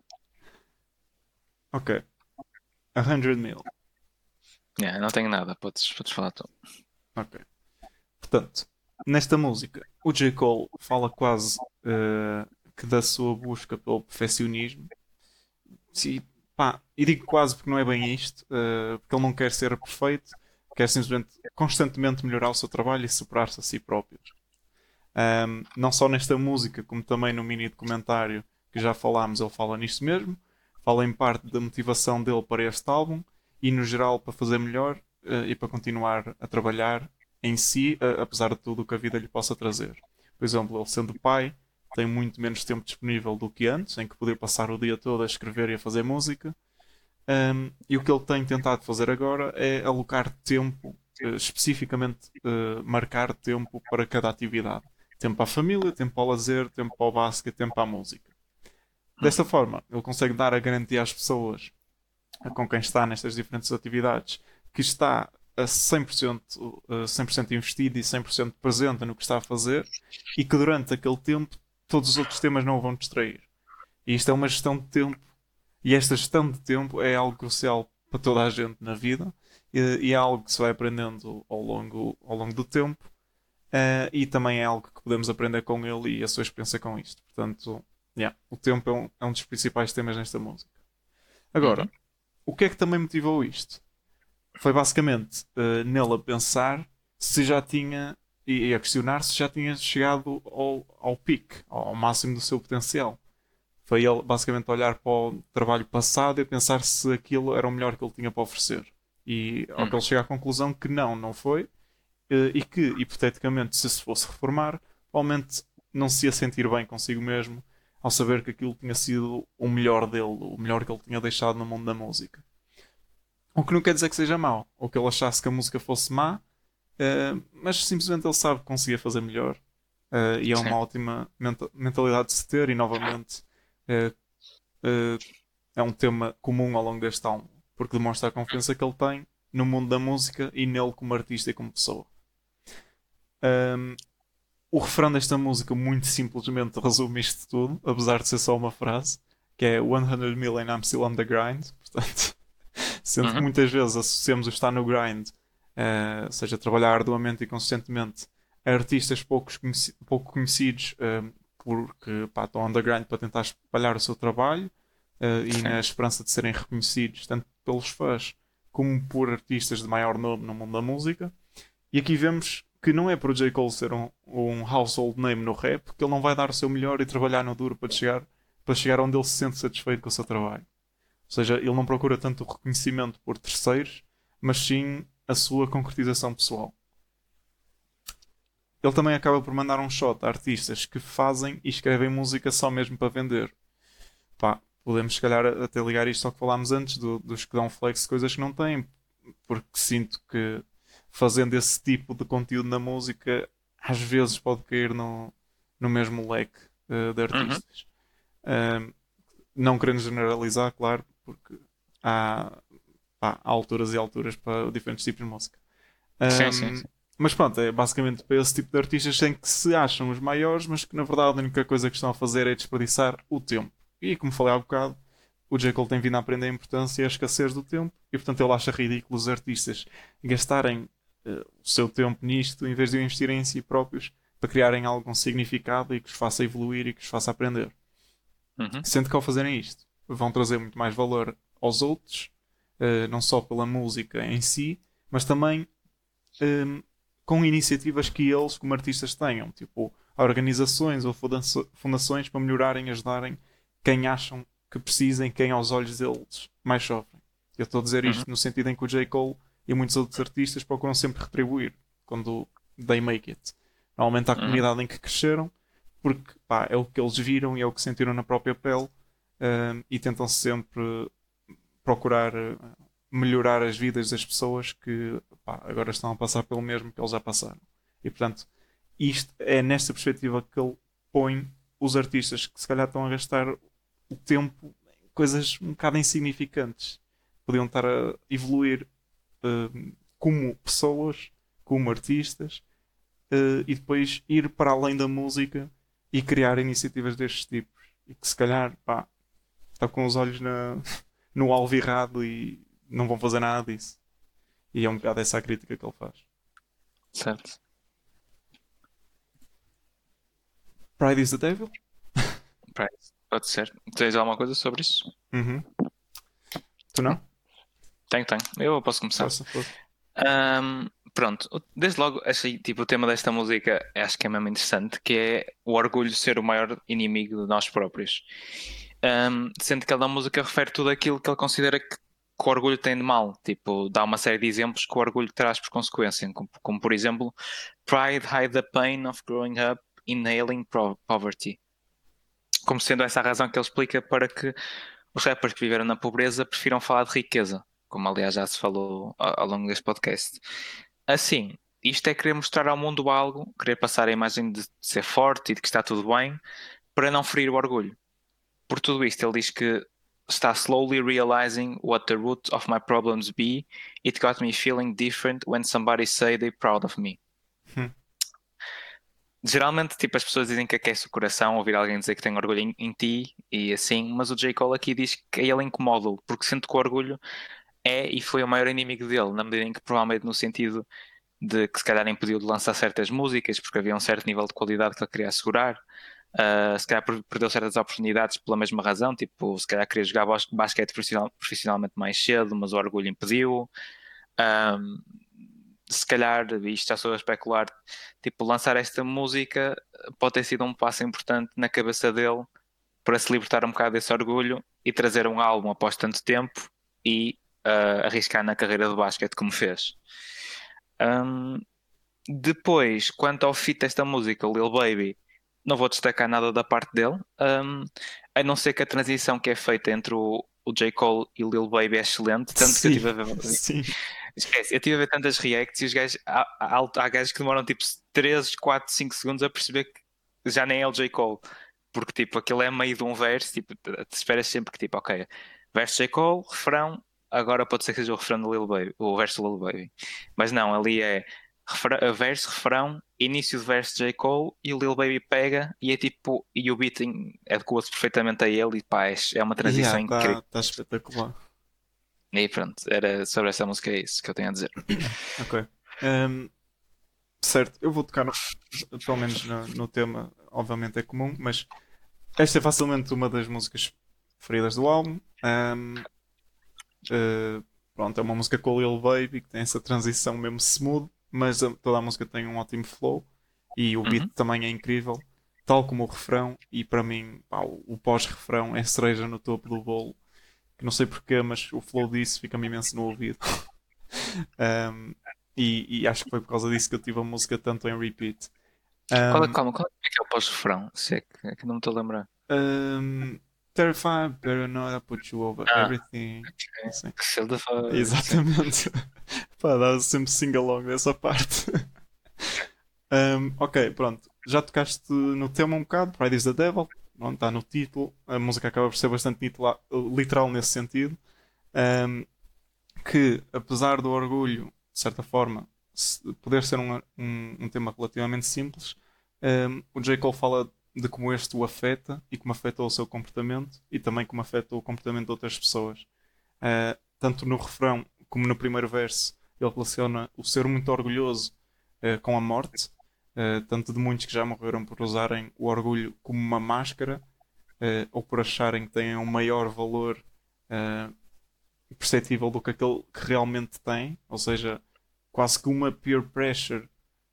Ok. 100 mil. Não tenho nada, podes falar tu. Ok. Portanto, nesta música, o J. Cole fala quase que da sua busca pelo perfeccionismo. E digo quase porque não é bem isto, porque ele não quer ser perfeito, quer simplesmente constantemente melhorar o seu trabalho e superar-se a si próprio. Não só nesta música, como também no mini documentário que já falámos, ele fala nisto mesmo. Fala em parte da motivação dele para este álbum e, no geral, para fazer melhor e para continuar a trabalhar em si, apesar de tudo o que a vida lhe possa trazer. Por exemplo, ele sendo pai, tem muito menos tempo disponível do que antes, em que podia passar o dia todo a escrever e a fazer música. E o que ele tem tentado fazer agora é alocar tempo, especificamente marcar tempo para cada atividade. Tempo para a família, tempo para o lazer, tempo para o basquete, tempo para a música. Desta forma, ele consegue dar a garantia às pessoas com quem está nestas diferentes atividades que está a 100% investido e 100% presente no que está a fazer e que durante aquele tempo todos os outros temas não o vão distrair. E isto é uma gestão de tempo e esta gestão de tempo é algo crucial para toda a gente na vida e é algo que se vai aprendendo ao longo do tempo e também é algo que podemos aprender com ele e a sua experiência com isto. Portanto, o tempo é um dos principais temas nesta música. Agora, o que é que também motivou isto? Foi basicamente nele a pensar se já tinha e a questionar se já tinha chegado ao pique, ao máximo do seu potencial. Foi ele basicamente olhar para o trabalho passado e pensar se aquilo era o melhor que ele tinha para oferecer. E ao que ele chega à conclusão que não foi, e que, hipoteticamente, se fosse reformar, provavelmente não se ia sentir bem consigo mesmo ao saber que aquilo tinha sido o melhor dele, o melhor que ele tinha deixado no mundo da música. O que não quer dizer que seja mau, ou que ele achasse que a música fosse má, mas simplesmente ele sabe que conseguia fazer melhor. E é uma ótima mentalidade de se ter, e novamente é um tema comum ao longo deste álbum, porque demonstra a confiança que ele tem no mundo da música e nele como artista e como pessoa. O refrão desta música muito simplesmente resume isto tudo, apesar de ser só uma frase, que é 100 million I'm still on the grind. Portanto, sendo que muitas vezes associamos o estar no grind, ou seja, trabalhar arduamente e consistentemente, a artistas pouco conhecidos, porque estão on the grind para tentar espalhar o seu trabalho e na esperança de serem reconhecidos tanto pelos fãs como por artistas de maior nome no mundo da música. E aqui vemos que não é para o J. Cole ser um household name no rap, que ele não vai dar o seu melhor e trabalhar no duro para chegar para chegar onde ele se sente satisfeito com o seu trabalho. Ou seja, ele não procura tanto o reconhecimento por terceiros, mas sim a sua concretização pessoal. Ele também acaba por mandar um shot a artistas que fazem e escrevem música só mesmo para vender. Pá, podemos se calhar até ligar isto ao que falámos antes dos que dão flex de coisas que não têm, porque sinto que fazendo esse tipo de conteúdo na música às vezes pode cair no mesmo leque de artistas. Não querendo generalizar, claro, porque há alturas e alturas para diferentes tipos de música. Sim. Mas pronto, é basicamente para esse tipo de artistas em que se acham os maiores, mas que na verdade a única coisa que estão a fazer é desperdiçar o tempo. E como falei há bocado, o J. Cole tem vindo a aprender a importância e a escassez do tempo, e portanto ele acha ridículo os artistas gastarem o seu tempo nisto em vez de investirem em si próprios para criarem algum significado e que os faça evoluir e que os faça aprender. Sendo que ao fazerem isto vão trazer muito mais valor aos outros, não só pela música em si, mas também com iniciativas que eles como artistas tenham, tipo organizações ou fundações para melhorarem e ajudarem quem acham que precisem, quem aos olhos deles mais sofrem. Eu estou a dizer isto no sentido em que o J. Cole e muitos outros artistas procuram sempre retribuir quando they make it. Normalmente há a comunidade em que cresceram, porque pá, é o que eles viram e é o que sentiram na própria pele, e tentam sempre procurar melhorar as vidas das pessoas que pá, agora estão a passar pelo mesmo que eles já passaram. E portanto, isto é nesta perspectiva que ele põe os artistas que se calhar estão a gastar o tempo em coisas um bocado insignificantes. Podiam estar a evoluir como pessoas, como artistas, e depois ir para além da música e criar iniciativas destes tipos. E que se calhar, pá, está com os olhos no alvo errado e não vão fazer nada disso. E é um bocado essa a crítica que ele faz. Certo. Pride is the Devil? Pode ser. Tens alguma coisa sobre isso? Tu não? Tenho. Eu posso começar. Pronto, desde logo achei tipo, o tema desta música acho que é mesmo interessante, que é o orgulho ser o maior inimigo de nós próprios. Sendo que ele na música refere tudo aquilo que ele considera que o orgulho tem de mal, tipo, dá uma série de exemplos que o orgulho traz por consequência, como por exemplo, pride hide the pain of growing up inhaling poverty, como sendo essa a razão que ele explica para que os rappers que viveram na pobreza prefiram falar de riqueza, como aliás já se falou ao longo deste podcast. Assim, isto é querer mostrar ao mundo algo, querer passar a imagem de ser forte e de que está tudo bem, para não ferir o orgulho. Por tudo isto, ele diz que está slowly realizing what the root of my problems be. It got me feeling different when somebody say they're proud of me. Geralmente, tipo, as pessoas dizem que aquece o coração ouvir alguém dizer que tem orgulho em ti e assim, mas o J. Cole aqui diz que ele incomoda-o, porque sente que o orgulho é e foi o maior inimigo dele, na medida em que provavelmente no sentido de que se calhar impediu de lançar certas músicas porque havia um certo nível de qualidade que ele queria assegurar. Se calhar perdeu certas oportunidades pela mesma razão, tipo, se calhar queria jogar basquete profissionalmente mais cedo, mas o orgulho impediu. Se calhar, isto já estou a especular, tipo, lançar esta música pode ter sido um passo importante na cabeça dele para se libertar um bocado desse orgulho e trazer um álbum após tanto tempo e arriscar na carreira do basquete como fez. Depois, quanto ao feat desta música, Lil Baby, não vou destacar nada da parte dele, a não ser que a transição que é feita entre o J. Cole e o Lil Baby é excelente, tanto que eu tive a ver. Sim. Esquece, eu estive a ver tantas reacts e os gajos, há gajos que demoram tipo 3, 4, 5 segundos a perceber que já nem é o J. Cole, porque tipo aquilo é meio de um verso, tipo, te esperas sempre que tipo, ok, verso J. Cole, refrão, agora pode ser que seja o refrão do Lil Baby, o verso do Lil Baby, mas não, ali é verso, refrão, início de verso J. Cole e o Lil Baby pega e é tipo, e o beat adequa-se perfeitamente a ele e pá, é uma transição incrível. Está espetacular. E pronto, era sobre essa música, é isso que eu tenho a dizer. Ok. Certo, eu vou tocar pelo menos no tema, obviamente é comum, mas esta é facilmente uma das músicas preferidas do álbum. Pronto, é uma música com o Lil Baby que tem essa transição mesmo smooth, mas toda a música tem um ótimo flow e o beat também é incrível. tal como o refrão, e para mim, pá, o pós-refrão é a cereja no topo do bolo, que não sei porquê, mas o flow disso fica-me imenso no ouvido. Um, e acho que foi por causa disso que eu tive a música tanto em repeat. Um, Calma, qual é que é o pós-refrão? Se é que não me estou a lembrar. um, Terrified, paranoid, I put you over Ah, everything. Assim. que se ele faz. Sim. Exatamente. Pá, dá sempre sing-along dessa parte. Ok, pronto. Já tocaste no tema um bocado, Pride is the Devil. Pronto, está no título. A música acaba por ser bastante literal nesse sentido. Um, que, apesar do orgulho, de certa forma, poder ser um tema relativamente simples, o J. Cole fala de como este o afeta e como afetou o seu comportamento e também como afeta o comportamento de outras pessoas. Tanto no refrão como no primeiro verso, ele relaciona o ser muito orgulhoso com a morte, tanto de muitos que já morreram por usarem o orgulho como uma máscara ou por acharem que têm um maior valor perceptível do que aquele que realmente tem, ou seja, quase que uma peer pressure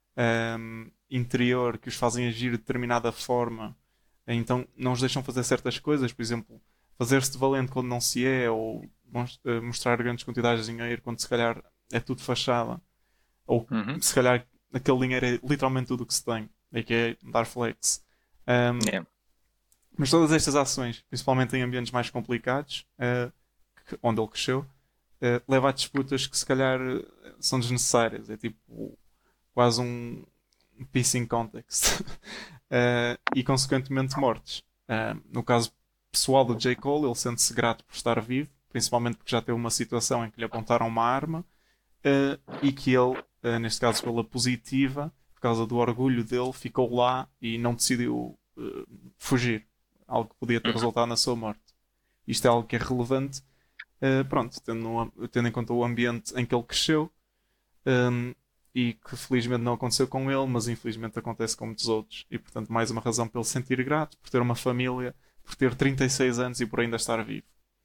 interior que os fazem agir de determinada forma, então não os deixam fazer certas coisas, por exemplo, fazer-se de valente quando não se é, ou mostrar grandes quantidades de dinheiro quando se calhar é tudo fachada, ou Uhum. se calhar aquele dinheiro é literalmente tudo o que se tem, é que é dar flex. Um, Yeah. mas todas estas ações, principalmente em ambientes mais complicados, onde ele cresceu, leva a disputas que se calhar são desnecessárias. É tipo quase um pissing context. E consequentemente mortes. No caso pessoal do J. Cole, ele sente-se grato por estar vivo, principalmente porque já teve uma situação em que lhe apontaram uma arma e que ele, neste caso pela positiva, por causa do orgulho dele, ficou lá e não decidiu fugir. Algo que podia ter Uhum. resultado na sua morte. Isto é algo que é relevante, pronto, tendo em conta o ambiente em que ele cresceu, um, e que felizmente não aconteceu com ele, mas infelizmente acontece com muitos outros. E portanto, mais uma razão para ele se sentir grato, por ter uma família, por ter 36 anos e por ainda estar vivo.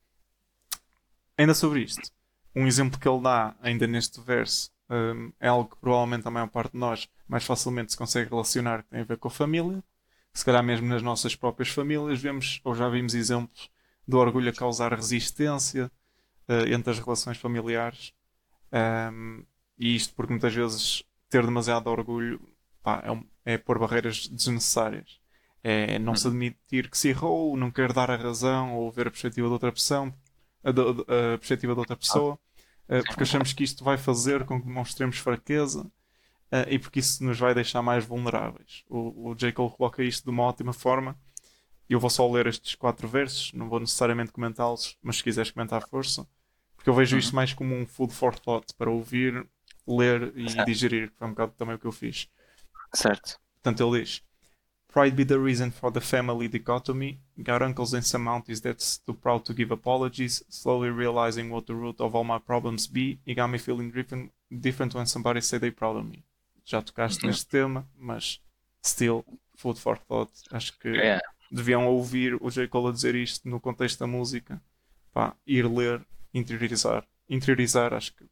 Ainda sobre isto, um exemplo que ele dá, ainda neste verso, é algo que provavelmente a maior parte de nós mais facilmente se consegue relacionar, que tem a ver com a família. Se calhar mesmo nas nossas próprias famílias vemos, ou já vimos exemplos do orgulho a causar resistência entre as relações familiares. Um, e isto porque muitas vezes ter demasiado orgulho, pá, é pôr barreiras desnecessárias. É não se Uhum. admitir que se errou, não querer dar a razão ou ver a perspectiva de outra pessoa, a perspectiva de outra Ah, pessoa, porque sim. achamos que isto vai fazer com que demonstremos fraqueza, e porque isso nos vai deixar mais vulneráveis. O J. Cole coloca isto de uma ótima forma. Eu vou só ler estes 4 versos, não vou necessariamente comentá-los, mas se quiseres comentar, força. Porque eu vejo Uhum. isto mais como um food for thought para ouvir, ler e Certo. digerir, que foi um bocado também o que eu fiz. Certo. Portanto, ele diz: Pride be the reason for the family dichotomy. Got uncles in some mountains that's too proud to give apologies. Slowly realizing what the root of all my problems be. It got me feeling different when somebody say they proud of me. Já tocaste Uhum. neste tema, mas still, food for thought. Acho que Yeah. deviam ouvir o J. Cole a dizer isto no contexto da música. Pá, ir ler, interiorizar. Interiorizar, acho que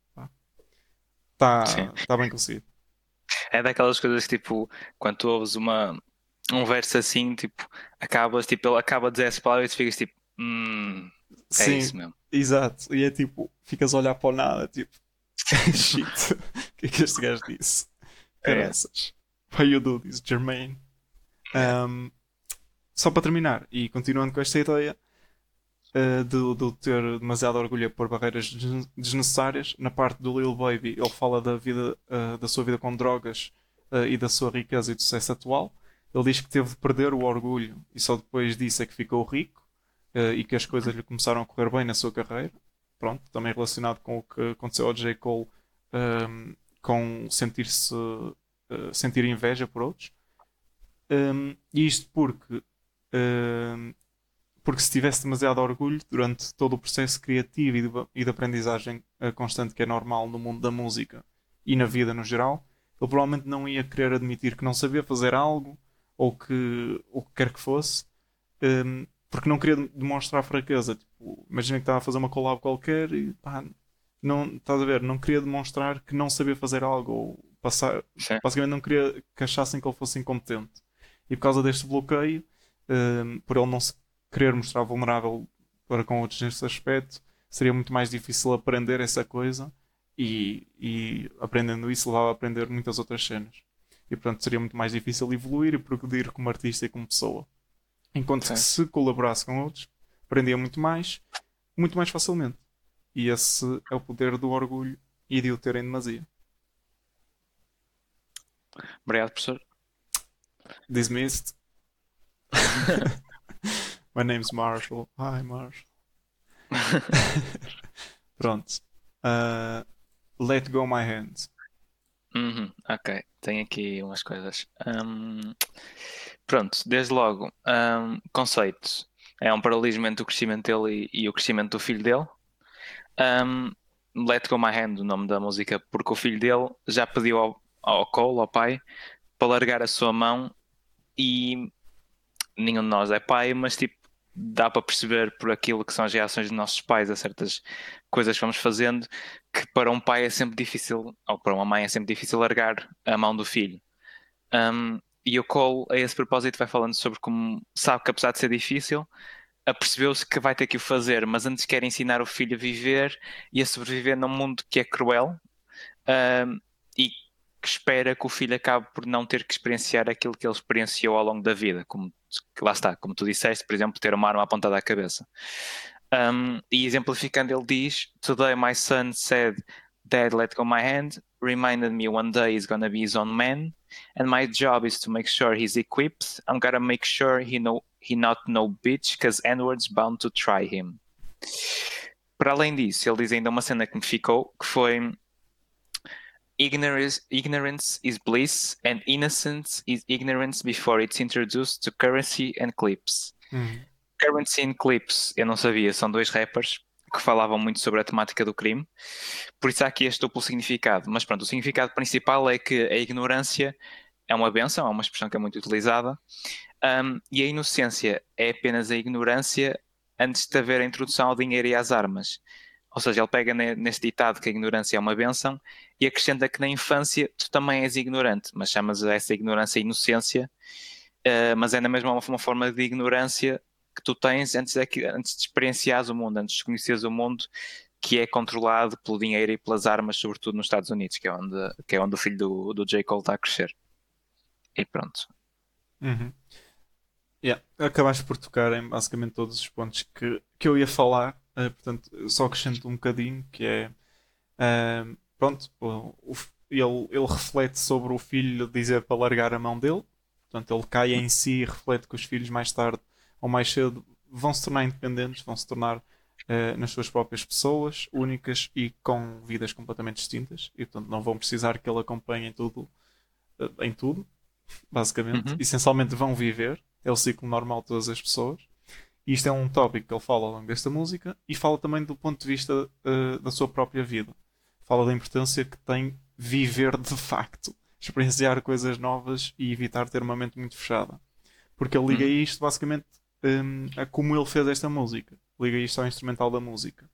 Sim. tá bem conseguido. É daquelas coisas que, tipo, quando tu ouves um verso assim, tipo, ele acaba de dizer essas palavras e tu ficas tipo, é Sim, isso mesmo. exato. E é tipo, ficas a olhar para o nada, tipo, shit, o que é que este gajo disse? É. Caraças. Why you do this, Jermaine? Yeah. Um, Só para terminar, e continuando com esta ideia de ter demasiado orgulho por barreiras desnecessárias, na parte do Lil Baby, ele fala da vida, da sua vida com drogas e da sua riqueza e do sucesso atual. Ele diz que teve de perder o orgulho e só depois disso é que ficou rico e que as coisas lhe começaram a correr bem na sua carreira. Pronto, também relacionado com o que aconteceu ao J. Cole, com sentir inveja por outros. E isto um, porque se tivesse demasiado orgulho durante todo o processo criativo e de aprendizagem constante que é normal no mundo da música e na vida no geral, ele provavelmente não ia querer admitir que não sabia fazer algo ou que o que quer que fosse, porque não queria demonstrar fraqueza. Tipo, imagina que estava a fazer uma collab qualquer e pá, não, estás a ver, não queria demonstrar que não sabia fazer algo ou passar, Sim. basicamente não queria que achassem que ele fosse incompetente. E por causa deste bloqueio, por ele não se querer mostrar vulnerável para com outros neste aspecto, seria muito mais difícil aprender essa coisa e aprendendo isso levava a aprender muitas outras cenas. E portanto seria muito mais difícil evoluir e progredir como artista e como pessoa. Enquanto que Sim. se colaborasse com outros, aprendia muito mais facilmente. E esse é o poder do orgulho e de o ter em demasia. Obrigado, professor. Dismissed. My name's Marshall. Hi, Marshall. Pronto. Let go my hands. Ok, tenho aqui umas coisas. Pronto, desde logo, conceito. É um paralelismo entre o crescimento dele e o crescimento do filho dele. Let Go My Hand, o nome da música, porque o filho dele já pediu ao Cole, ao pai, para largar a sua mão e nenhum de nós é pai, mas tipo, dá para perceber por aquilo que são as reações dos nossos pais a certas coisas que vamos fazendo, que para um pai é sempre difícil, ou para uma mãe é sempre difícil largar a mão do filho. E o Cole, a esse propósito, vai falando sobre como sabe que apesar de ser difícil, apercebeu-se que vai ter que o fazer, mas antes quer ensinar o filho a viver e a sobreviver num mundo que é cruel, e que espera que o filho acabe por não ter que experienciar aquilo que ele experienciou ao longo da vida, como lá está, como tu disseste, por exemplo, ter uma arma apontada à cabeça. E exemplificando, ele diz: Today my son said, Dad, let go my hand, reminded me one day he's gonna be his own man, and my job is to make sure he's equipped. I'm gonna make sure he not no bitch, cause N-words bound to try him. Para além disso, ele diz ainda uma cena que me ficou, que foi: Ignorance is bliss, and innocence is ignorance before it's introduced to currency and clips. Currency and Clips, eu não sabia, são dois rappers que falavam muito sobre a temática do crime, por isso há aqui este duplo significado. Mas pronto, o significado principal é que a ignorância é uma benção, é uma expressão que é muito utilizada, e a inocência é apenas a ignorância antes de haver a introdução ao dinheiro e às armas. Ou seja, ele pega neste ditado que a ignorância é uma benção e acrescenta que na infância tu também és ignorante, mas chamas a essa ignorância inocência, mas é na mesma uma forma de ignorância que tu tens antes de experienciares o mundo, antes de conheceres o mundo, que é controlado pelo dinheiro e pelas armas, sobretudo nos Estados Unidos, que é onde o filho do J. Cole está a crescer. E pronto. Acabaste por tocar em basicamente todos os pontos que eu ia falar, portanto, só acrescento um bocadinho, que é pronto, ele reflete sobre o filho dizer para largar a mão dele, portanto, ele cai em si e reflete que os filhos mais tarde ou mais cedo vão se tornar independentes, vão se tornar nas suas próprias pessoas, únicas e com vidas completamente distintas, e portanto não vão precisar que ele acompanhe em tudo, basicamente. Essencialmente vão viver, é o ciclo normal de todas as pessoas. E isto é um tópico que ele fala ao longo desta música e fala também do ponto de vista da sua própria vida. Fala da importância que tem viver de facto, experienciar coisas novas e evitar ter uma mente muito fechada. Porque ele liga isto basicamente a como ele fez esta música. Liga isto ao instrumental da música.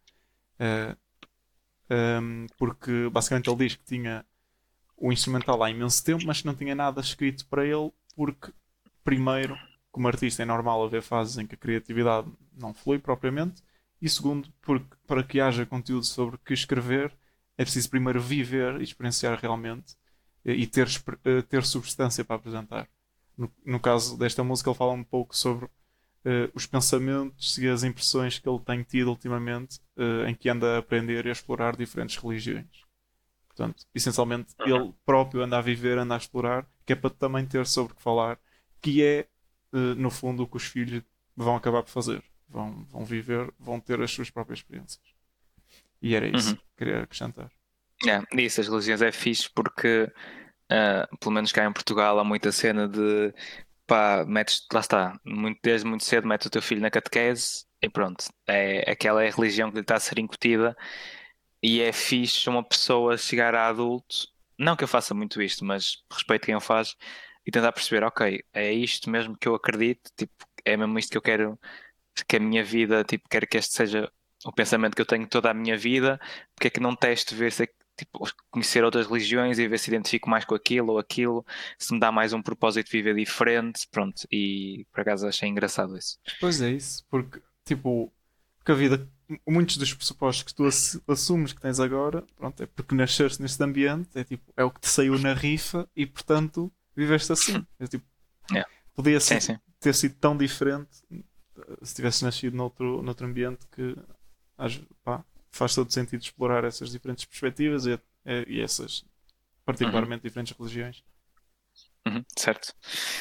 Porque basicamente ele diz que tinha o instrumental há imenso tempo, mas que não tinha nada escrito para ele, porque, primeiro, como artista é normal haver fases em que a criatividade não flui propriamente, e segundo, porque para que haja conteúdo sobre o que escrever, é preciso primeiro viver e experienciar realmente e ter substância para apresentar. No caso desta música, ele fala um pouco sobre os pensamentos e as impressões que ele tem tido ultimamente, em que anda a aprender e a explorar diferentes religiões. Portanto, essencialmente, ele próprio anda a viver, anda a explorar, que é para também ter sobre o que falar, que é, no fundo, o que os filhos vão acabar por fazer. Vão viver, vão ter as suas próprias experiências. E era isso que queria acrescentar. Isso, as religiões é fixe porque, pelo menos cá em Portugal, há muita cena de pá, lá está, desde muito cedo metes o teu filho na catequese e pronto, aquela é a religião que lhe está a ser incutida. E é fixe uma pessoa chegar a adulto, não que eu faça muito isto, mas respeito quem o faz e tentar perceber, ok, é isto mesmo que eu acredito, tipo, é mesmo isto que eu quero que a minha vida, tipo, quero que este seja o pensamento que eu tenho toda a minha vida, porque é que não teste ver se tipo, conhecer outras religiões e ver se identifico mais com aquilo ou aquilo, se me dá mais um propósito de viver diferente, pronto, e por acaso achei engraçado isso. Pois é isso, porque, tipo, porque a vida, muitos dos pressupostos que tu assumes que tens agora, pronto, é porque nasceste neste ambiente, é tipo, é o que te saiu na rifa e, portanto, viveste assim. É tipo, Yeah. podia Sim, sim. ter sido tão diferente se tivesse nascido noutro ambiente que pá, faz todo sentido explorar essas diferentes perspectivas e essas particularmente diferentes religiões. Certo.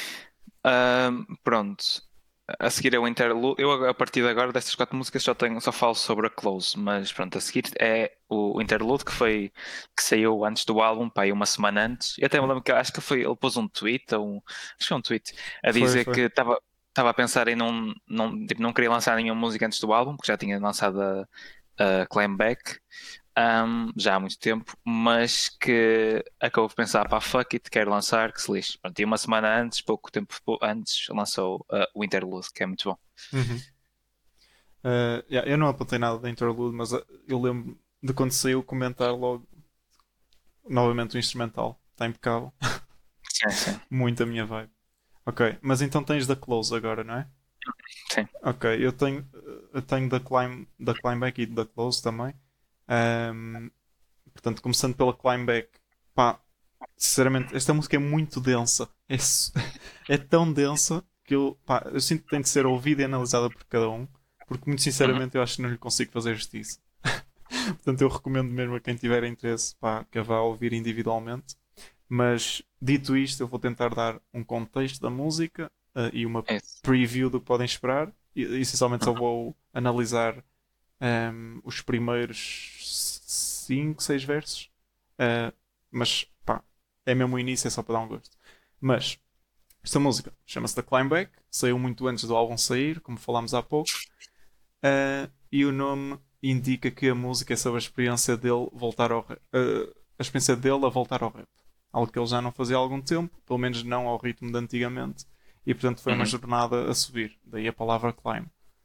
Pronto. A seguir é o interlude. Eu, a partir de agora, destas 4 músicas, só falo sobre a Close. Mas pronto, a seguir é o interlude que saiu antes do álbum, pá, aí uma semana antes. Eu até me lembro que acho que ele pôs um tweet, acho que foi um tweet, a dizer Foi. que estava a pensar em tipo, não queria lançar nenhuma música antes do álbum, porque já tinha lançado a Climb Back. Já há muito tempo, mas que acabou de pensar, pá, fuck it, quero lançar, que se lixe. Pronto, e uma semana antes, pouco tempo antes, lançou o Interlude, que é muito bom. Uhum. Eu não apontei nada da interlude, mas eu lembro de quando saiu comentar logo novamente o instrumental. Está impecável. Sim, sim. Muito a minha vibe. Ok, mas então tens da Close agora, não é? Sim. Ok, eu tenho da Climb Back e da Close também. Ahm, Portanto, começando pela Climb Back, pá, sinceramente, esta música é muito densa. É tão densa que eu sinto que tem de ser ouvida e analisada por cada um, porque muito sinceramente eu acho que não lhe consigo fazer justiça. Portanto, eu recomendo mesmo a quem tiver interesse, pá, que a vá ouvir individualmente. Mas, dito isto, eu vou tentar dar um contexto da música e uma É isso. preview do que podem esperar. E, essencialmente só vou analisar os primeiros 5, 6 versos. Mas, pá, é mesmo o início, é só para dar um gosto. Mas, esta música chama-se The Climb Back, saiu muito antes do álbum sair, como falámos há pouco. E o nome indica que a música é sobre a experiência dele voltar ao rap. A experiência dele a voltar ao rap. Algo que ele já não fazia há algum tempo, pelo menos não ao ritmo de antigamente. E portanto foi uma jornada a subir. Daí a palavra climb.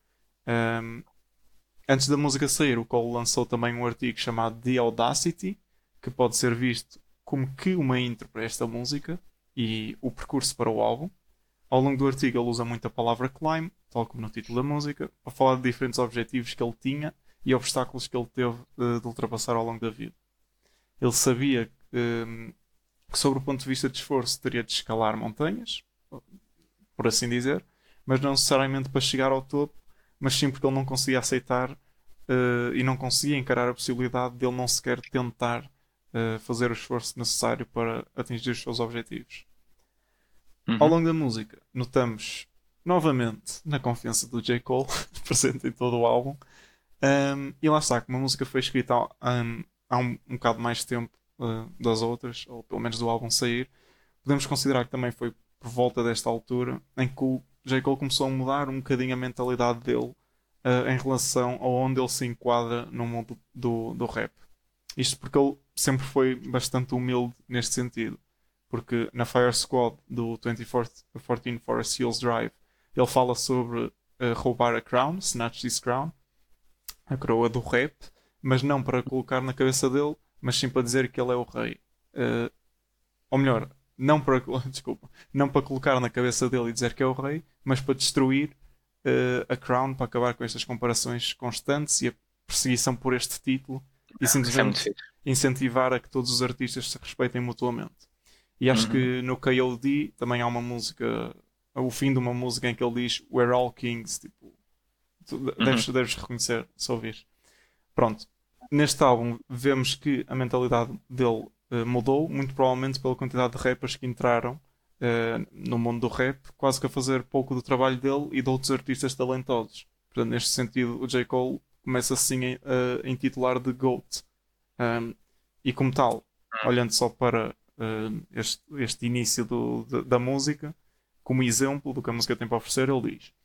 Antes da música sair, o Cole lançou também um artigo chamado The Audacity, que pode ser visto como que uma intro para esta música e o percurso para o álbum. Ao longo do artigo ele usa muito a palavra climb, tal como no título da música, para falar de diferentes objetivos que ele tinha e obstáculos que ele teve de ultrapassar ao longo da vida. Ele sabia que sobre o ponto de vista de esforço teria de escalar montanhas, por assim dizer, mas não necessariamente para chegar ao topo, mas sim porque ele não conseguia aceitar e não conseguia encarar a possibilidade de ele não sequer tentar fazer o esforço necessário para atingir os seus objetivos. Ao longo da música, notamos novamente na confiança do J. Cole, presente em todo o álbum. E lá está, como a música foi escrita há um bocado mais tempo das outras, ou pelo menos do álbum sair, podemos considerar que também foi por volta desta altura em que o J. Cole começou a mudar um bocadinho a mentalidade dele em relação a onde ele se enquadra no mundo do rap. Isto porque ele sempre foi bastante humilde neste sentido. Porque na Fire Squad do 2014 Forest Hills Drive ele fala sobre roubar a crown, snatch this crown, a coroa do rap, mas não para colocar na cabeça dele, mas sim para dizer que ele é o rei. Ou melhor, não para, desculpa, não para colocar na cabeça dele e dizer que é o rei, mas para destruir a crown, para acabar com estas comparações constantes e a perseguição por este título e simplesmente incentivar a que todos os artistas se respeitem mutuamente. E acho que no KOD também há uma música, o fim de uma música em que ele diz We're all kings, tipo, deves reconhecer se ouvir. Pronto, neste álbum vemos que a mentalidade dele mudou, muito provavelmente pela quantidade de rappers que entraram no mundo do rap, quase que a fazer pouco do trabalho dele e de outros artistas talentosos. Portanto, neste sentido, o J. Cole começa assim a intitular de GOAT. E como tal, olhando só para este início da música, como exemplo do que a música tem para oferecer, ele diz: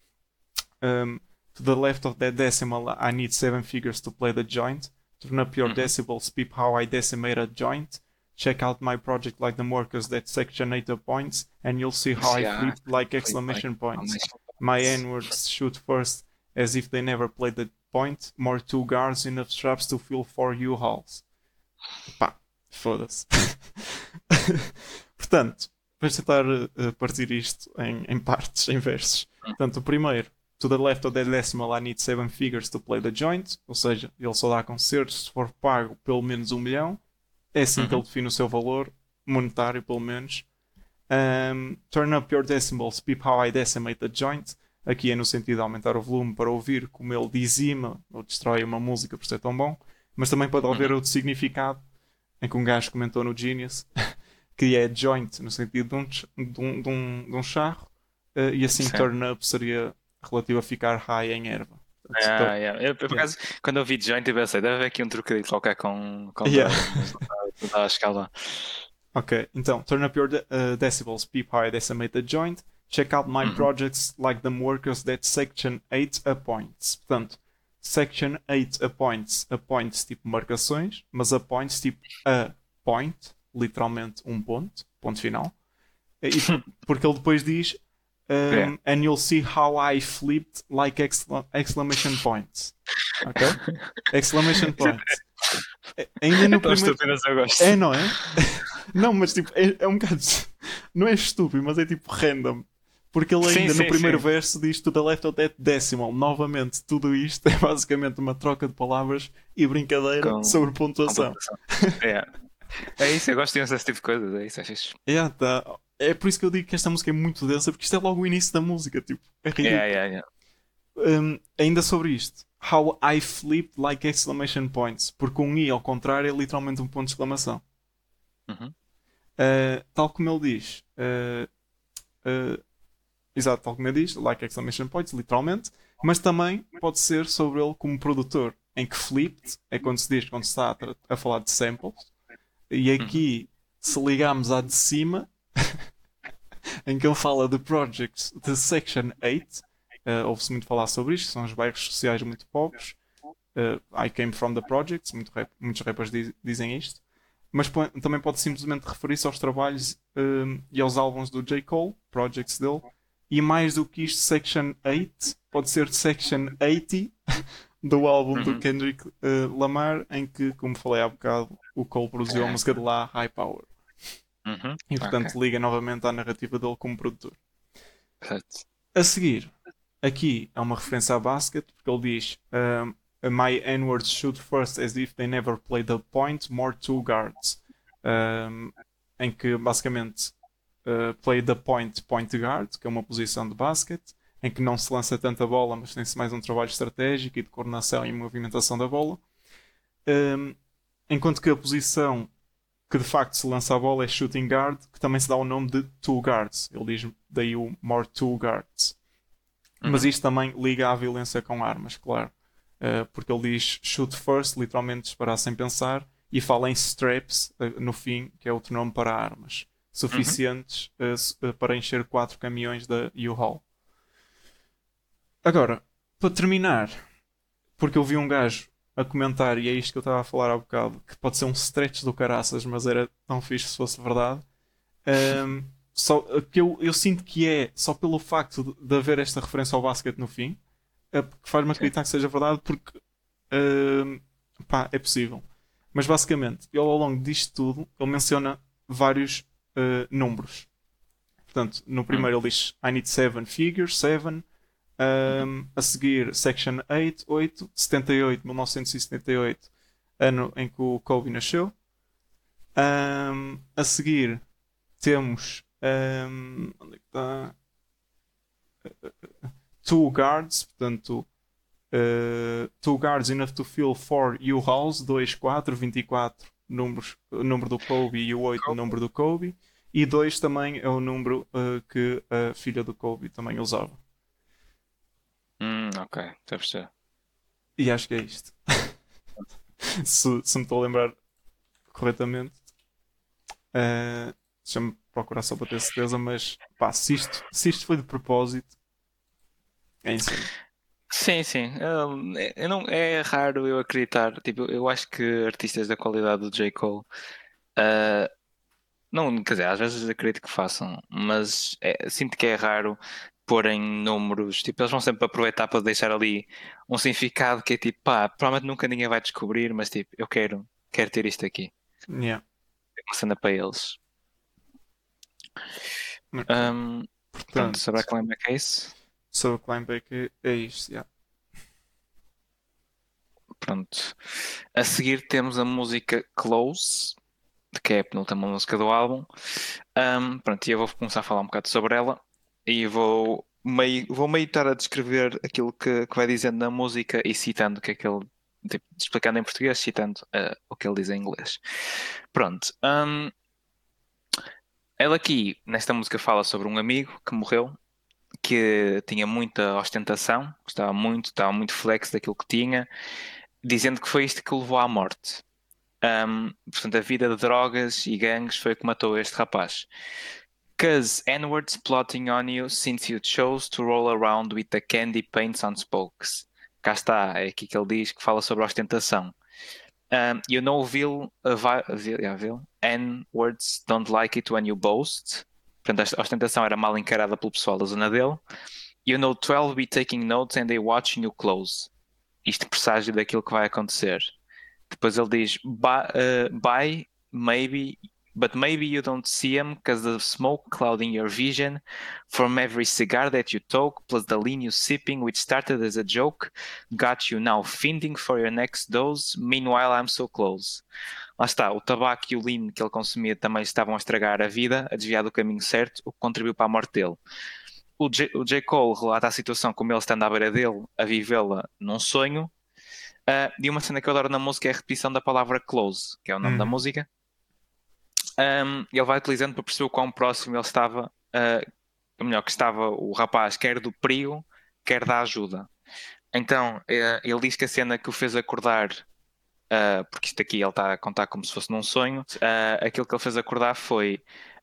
To the left of that decimal, I need 7 figures to play the joint. Turn up your decibels, peep how I decimate a joint. Check out my project like the workers that sectionate the points, and you'll see how I flip like exclamation points. My N-words shoot first, as if they never played the point. More two guards, enough straps to fill 4 U-hauls. Pá, foda-se. Portanto, vamos tentar partir isto em partes, em versos. Portanto, o primeiro, to the left of the decimal, I need 7 figures to play the joint. Ou seja, ele só dá concertos se for pago pelo menos 1 milhão. É assim que ele define o seu valor monetário, pelo menos. Turn up your decimals, peep how I decimate the joint. Aqui é no sentido de aumentar o volume para ouvir como ele dizima ou destrói uma música por ser tão bom. Mas também pode haver outro significado, em que um gajo comentou no Genius, que é joint no sentido de um charro, e assim Sim. turn up seria relativo a ficar high em erva. Yeah. Eu, por acaso, quando eu vi joint, eu pensei, deve haver aqui um trocadilho qualquer com Yeah. droga, mas não estava a escalar. Ok, então, turn up your decibels, peep how I decimate the joint. Check out my projects like them workers that section 8 appoints. Portanto, section 8 appoints tipo marcações, mas appoints tipo a point, literalmente um ponto final. E porque ele depois diz and you'll see how I flipped like exclamation points. Ok? Exclamation points. Ainda no primeiro... eu gosto. É, não é? Não, mas tipo, é um bocado. Não é estúpido, mas é tipo random. Porque ele ainda no primeiro verso diz to the left of that decimal. Novamente, tudo isto é basicamente uma troca de palavras e brincadeira sobre pontuação. É isso, eu gosto desse tipo de coisas. É isso, achas? Tá. É por isso que eu digo que esta música é muito densa, porque isto é logo o início da música. Tipo, é ridículo. Ainda sobre isto. How I flipped like exclamation points. Porque um I ao contrário é literalmente um ponto de exclamação. Tal como ele diz. Exato, tal como ele diz, like exclamation points, literalmente, mas também pode ser sobre ele como produtor, em que flipped é quando se diz, quando se está a falar de samples, e aqui, se ligarmos à de cima, em que ele fala de projects de Section 8, ouve-se muito falar sobre isto, são os bairros sociais muito pobres. I came from the projects, muitos rappers dizem isto. Mas também pode simplesmente referir-se aos trabalhos e aos álbuns do J. Cole, projects dele. E mais do que isto, Section 8 pode ser Section 80 do álbum do Kendrick Lamar, em que, como falei há bocado, o Cole produziu a música de lá, High Power. E portanto liga novamente à narrativa dele como produtor. A seguir, aqui há uma referência à basket, porque ele diz My N-words shoot first as if they never played the point, more two guards. Em que basicamente play the point guard, que é uma posição de basket, em que não se lança tanta bola, mas tem-se mais um trabalho estratégico e de coordenação e movimentação da bola. Enquanto que a posição que de facto se lança a bola é shooting guard, que também se dá o nome de two guards. Ele diz daí o more two guards. Mas isto também liga à violência com armas, claro. Porque ele diz shoot first, literalmente disparar sem pensar, e fala em straps no fim, que é outro nome para armas suficientes para encher 4 caminhões da U-Haul. Agora, para terminar, porque eu vi um gajo a comentar, e é isto que eu estava a falar há bocado, que pode ser um stretch do caraças, mas era tão fixe se fosse verdade. Só que eu sinto que é só pelo facto de haver esta referência ao basquete no fim, que faz-me acreditar que seja verdade, porque é possível. Mas basicamente, ele ao longo disto tudo, ele menciona vários números. Portanto, no primeiro ele diz I need 7 figures, 7. A seguir, Section 8, 78, 1978, ano em que o Kobe nasceu. A seguir temos onde é que está? Two guards, portanto 2 guards enough to fill 4 U-Hauls, 2, 4, 24 números, o número do Kobe, e o 8 o número do Kobe, e 2 também é o número que a filha do Kobe também usava. Ok, estou a perceber. E acho que é isto. se me estou a lembrar corretamente. Deixa-me procurar só para ter certeza, mas pá, se isto foi de propósito, é insano. Sim. É raro eu acreditar. Tipo, eu acho que artistas da qualidade do J. Cole, não, quer dizer, às vezes acredito que façam, mas sinto que é raro porem números. Tipo, eles vão sempre aproveitar para deixar ali um significado que é tipo, provavelmente nunca ninguém vai descobrir, mas tipo, eu quero quero ter isto aqui. Yeah. É uma cena para eles. Ok. Pronto, Portanto, sobre a Climax é isso. sobre o Climbback é isto. Yeah. Pronto. A seguir temos a música Close, que é a penúltima música do álbum. Pronto, e eu vou começar a falar um bocado sobre ela e vou meio estar a descrever aquilo que vai dizendo na música e citando o que é que ele, tipo, explicando em português, citando o que ele diz em inglês. Pronto. Ela aqui, nesta música, fala sobre um amigo que morreu, que tinha muita ostentação, estava muito flex daquilo que tinha, dizendo que foi isto que o levou à morte. Portanto, a vida de drogas e gangues foi o que matou este rapaz. Cause N-words plotting on you since you chose to roll around with the candy paints on spokes. Cá está, é aqui que ele diz que fala sobre a ostentação. You know, N-words don't like it when you boast. Portanto, a ostentação era mal encarada pelo pessoal da zona dele. You know, 12 be taking notes and they watching you close. Isto presságio daquilo que vai acontecer. Depois ele diz, bye, maybe, but maybe you don't see him because the smoke clouding your vision from every cigar that you toke, plus the lean you sipping, which started as a joke, got you now fiending for your next dose. Meanwhile, I'm so close. Lá está, o tabaco e o lean que ele consumia também estavam a estragar a vida, a desviar do caminho certo, o que contribuiu para a morte dele. O J. Cole relata a situação como ele estando à beira dele, a vivê-la num sonho. E uma cena que eu adoro na música é a repetição da palavra close, que é o nome da música. Ele vai utilizando para perceber o quão próximo ele estava, melhor, que estava o rapaz, quer do perigo, quer da ajuda. Então, ele diz que a cena que o fez acordar, porque isto aqui ele está a contar como se fosse num sonho, aquilo que ele fez acordar foi.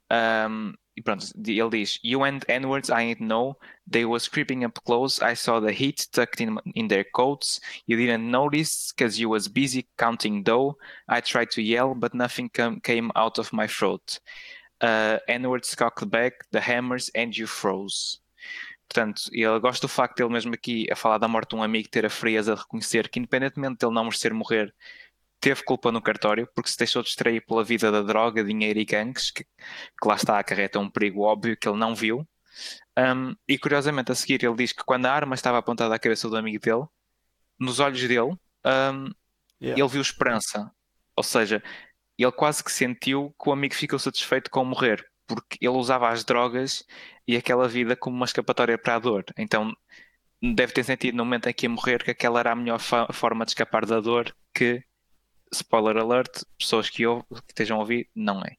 E pronto, ele diz: You and N-words I ain't know. They was creeping up close. I saw the heat tucked in their coats. You didn't notice because you was busy counting dough. I tried to yell, but nothing came out of my throat. N-words cocked back the hammers and you froze. Portanto, ele gosta do facto de ele mesmo aqui a falar da morte de um amigo ter a frieza de reconhecer que, independentemente de ele não merecer morrer, teve culpa no cartório porque se deixou distrair pela vida da droga, dinheiro e gangues, que lá está, acarreta um perigo óbvio que ele não viu. E curiosamente, a seguir, ele diz que quando a arma estava apontada à cabeça do amigo dele, nos olhos dele, ele viu esperança. Ou seja, ele quase que sentiu que o amigo ficou satisfeito com morrer, porque ele usava as drogas e aquela vida como uma escapatória para a dor. Então deve ter sentido no momento em que ia morrer que aquela era a melhor forma de escapar da dor, que, spoiler alert, pessoas que estejam a ouvir, não é.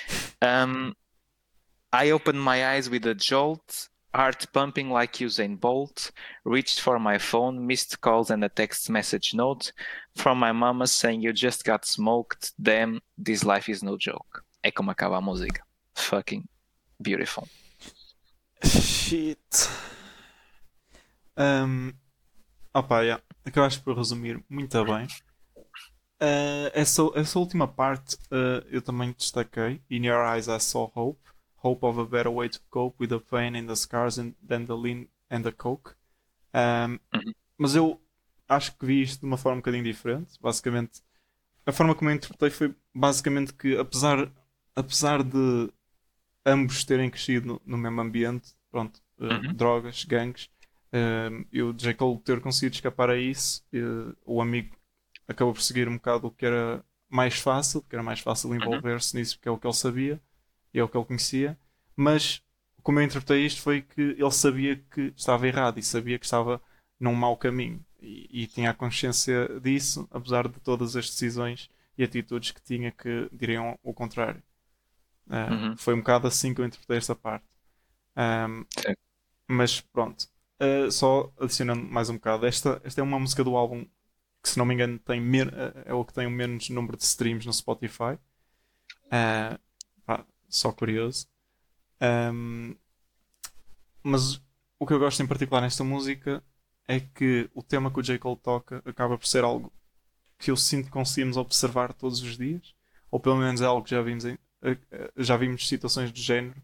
I opened my eyes with a jolt, heart pumping like Usain Bolt, reached for my phone, missed calls and a text message note from my mama saying you just got smoked, damn, this life is no joke. É como acaba a música. Fucking beautiful. Shit. Yeah. Acabaste por resumir muito bem. Essa última parte eu também destaquei. In your eyes I saw hope. Hope of a better way to cope with the pain and the scars than the lean and the coke. Mas eu acho que vi isto de uma forma um bocadinho diferente. Basicamente, a forma como eu interpretei foi basicamente que apesar de ambos terem crescido no mesmo ambiente, pronto, drogas, gangues, e o J. Cole ter conseguido escapar a isso, o amigo acabou por seguir um bocado o que era mais fácil, porque era mais fácil envolver-se nisso, porque é o que ele sabia e é o que ele conhecia. Mas como eu interpretei isto foi que ele sabia que estava errado e sabia que estava num mau caminho e tinha a consciência disso, apesar de todas as decisões e atitudes que tinha que diriam o contrário. Foi um bocado assim que eu interpretei esta parte. Mas pronto, só adicionando mais um bocado, esta é uma música do álbum que, se não me engano, é o que tem o menos número de streams no Spotify. Só curioso. Mas o que eu gosto em particular nesta música é que o tema que o J. Cole toca acaba por ser algo que eu sinto que conseguimos observar todos os dias, ou pelo menos é algo que já vimos situações do género,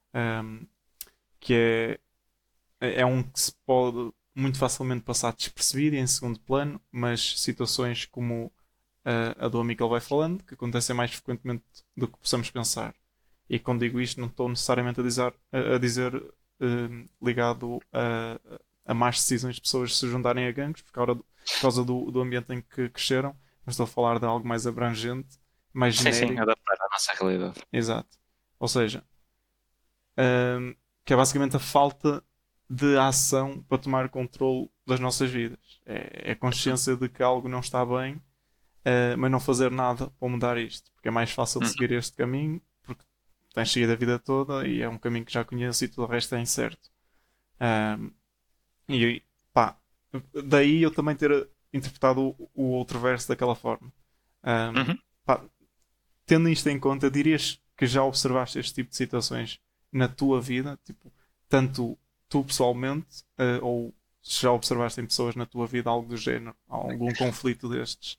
que é um que se pode muito facilmente passar despercebido e em segundo plano, mas situações como a do amigo que ele vai falando, que acontecem mais frequentemente do que possamos pensar. E quando digo isto, não estou necessariamente a dizer ligado a más decisões de pessoas se juntarem a gangues por causa do ambiente em que cresceram, mas estou a falar de algo mais abrangente, mais Sim, sim, genérico. adaptar à nossa realidade. Exato. Ou seja, que é basicamente a falta de ação para tomar controle das nossas vidas. É a consciência de que algo não está bem, mas não fazer nada para mudar isto. Porque é mais fácil de Uhum. seguir este caminho, porque tens seguido a vida toda e é um caminho que já conheço e tudo o resto é incerto. Um, e pá, daí eu também ter interpretado o outro verso daquela forma. Um, Uhum. pá, tendo isto em conta, dirias que já observaste este tipo de situações na tua vida? Tipo, tanto tu pessoalmente, ou se já observaste em pessoas na tua vida algo do género, algum conflito destes?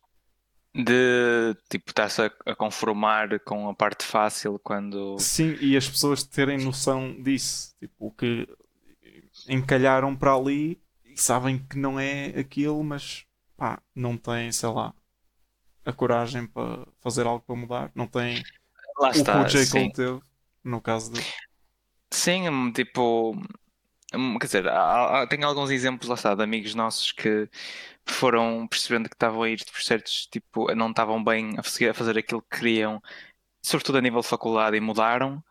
De tipo, estar-se a conformar com a parte fácil quando. Sim, e as pessoas terem noção disso, tipo, que encalharam para ali e sabem que não é aquilo, mas pá, não têm, sei lá, a coragem para fazer algo para mudar, não têm Lá o que o está, J. sim. Cole teve, no caso dele. Sim, tipo. Quer dizer, tenho alguns exemplos, lá está, de amigos nossos que foram percebendo que estavam a ir por certos, tipo, não estavam bem a fazer aquilo que queriam, sobretudo a nível de faculdade, e mudaram.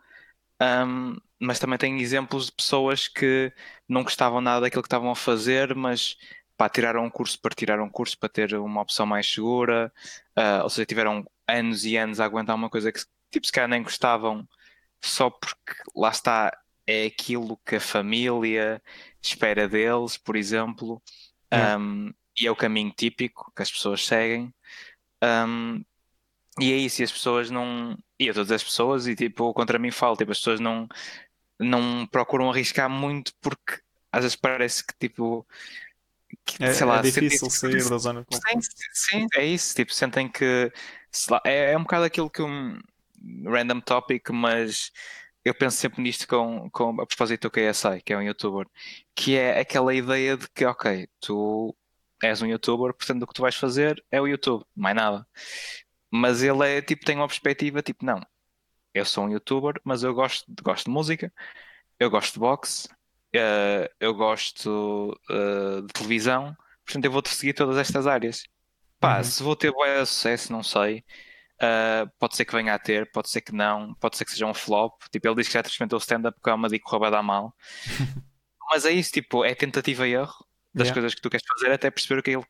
Mas também tenho exemplos de pessoas que não gostavam nada daquilo que estavam a fazer, mas pá, tiraram um curso para tirar um curso para ter uma opção mais segura, ou seja, tiveram anos e anos a aguentar uma coisa que tipo, se calhar nem gostavam, só porque lá está, é aquilo que a família espera deles, por exemplo, Yeah. e é o caminho típico que as pessoas seguem. Um, e é isso, e as pessoas não. E eu todas as pessoas, e tipo, contra mim falo, tipo, as pessoas não procuram arriscar muito porque às vezes parece que tipo, sei É lá, sentem difícil sair da zona de sim, conforto. sim, é isso, tipo, sentem que sei lá, é um bocado aquilo que um random topic, mas eu penso sempre nisto a propósito do KSI, que é um youtuber, que é aquela ideia de que, ok, tu és um youtuber, portanto o que tu vais fazer é o YouTube, mais nada. Mas ele é tipo, tem uma perspectiva tipo, não, eu sou um youtuber, mas eu gosto de música, eu gosto de boxe, eu gosto de televisão, portanto eu vou-te seguir todas estas áreas. Pá, Uhum. se vou ter bué sucesso, não sei. Pode ser que venha a ter, pode ser que não, pode ser que seja um flop. Tipo, ele diz que já experimentou stand-up comedy e correu bué da mal. Mas é isso, tipo, é tentativa e erro das Yeah. coisas que tu queres fazer até perceber aquilo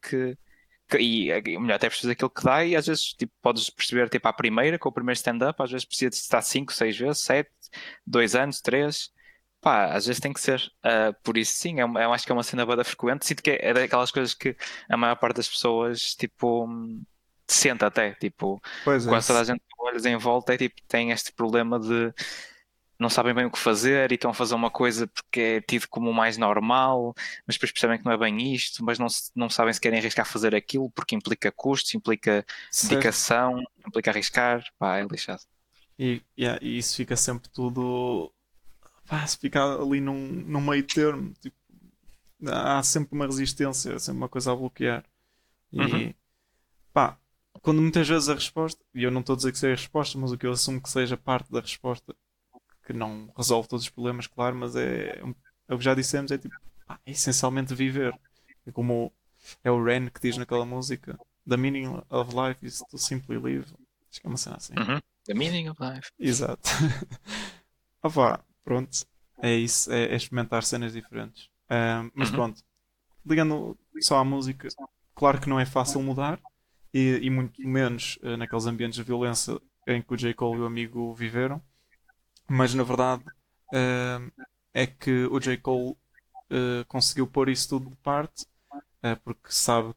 e melhor, até perceber aquilo que dá e às vezes tipo, podes perceber tipo à primeira, com o primeiro stand-up, às vezes precisa de estar 5, 6 vezes, 7, 2 anos, 3. Pá, às vezes tem que ser. Por isso, sim, eu acho que é uma cena bada frequente. Sinto que é daquelas coisas que a maior parte das pessoas, tipo, sente até. Tipo, Pois é, quase toda a gente que olhas em volta é, tipo, tem este problema de não sabem bem o que fazer e estão a fazer uma coisa porque é tido como o mais normal, mas depois percebem que não é bem isto, mas não sabem se querem arriscar a fazer aquilo porque implica custos, implica certo. dedicação, implica arriscar. Pá, é lixado. E isso fica sempre tudo. Pá, se fica ali num meio termo. Tipo, há sempre uma resistência, há sempre uma coisa a bloquear. Uhum. E pá, quando muitas vezes a resposta, e eu não estou a dizer que seja a resposta, mas o que eu assumo que seja parte da resposta, que não resolve todos os problemas, claro, mas é o que já dissemos, é tipo, pá, é essencialmente viver. É como é o Ren que diz naquela música: The meaning of life is to simply live. Acho que é uma cena assim. Uhum. The meaning of life. Exato. Ah pá, pronto. É isso, é experimentar cenas diferentes. Mas Uhum. pronto, ligando só à música, claro que não é fácil mudar, e muito menos naqueles ambientes de violência em que o J. Cole e o amigo viveram, mas na verdade ahm, é que o J. Cole conseguiu pôr isso tudo de parte, porque sabe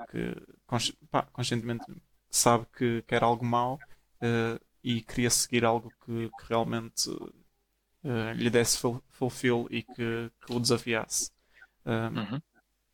pá, conscientemente sabe que era algo mau, e queria seguir algo que realmente lhe desse fulfill e que o desafiasse. Um, Uhum.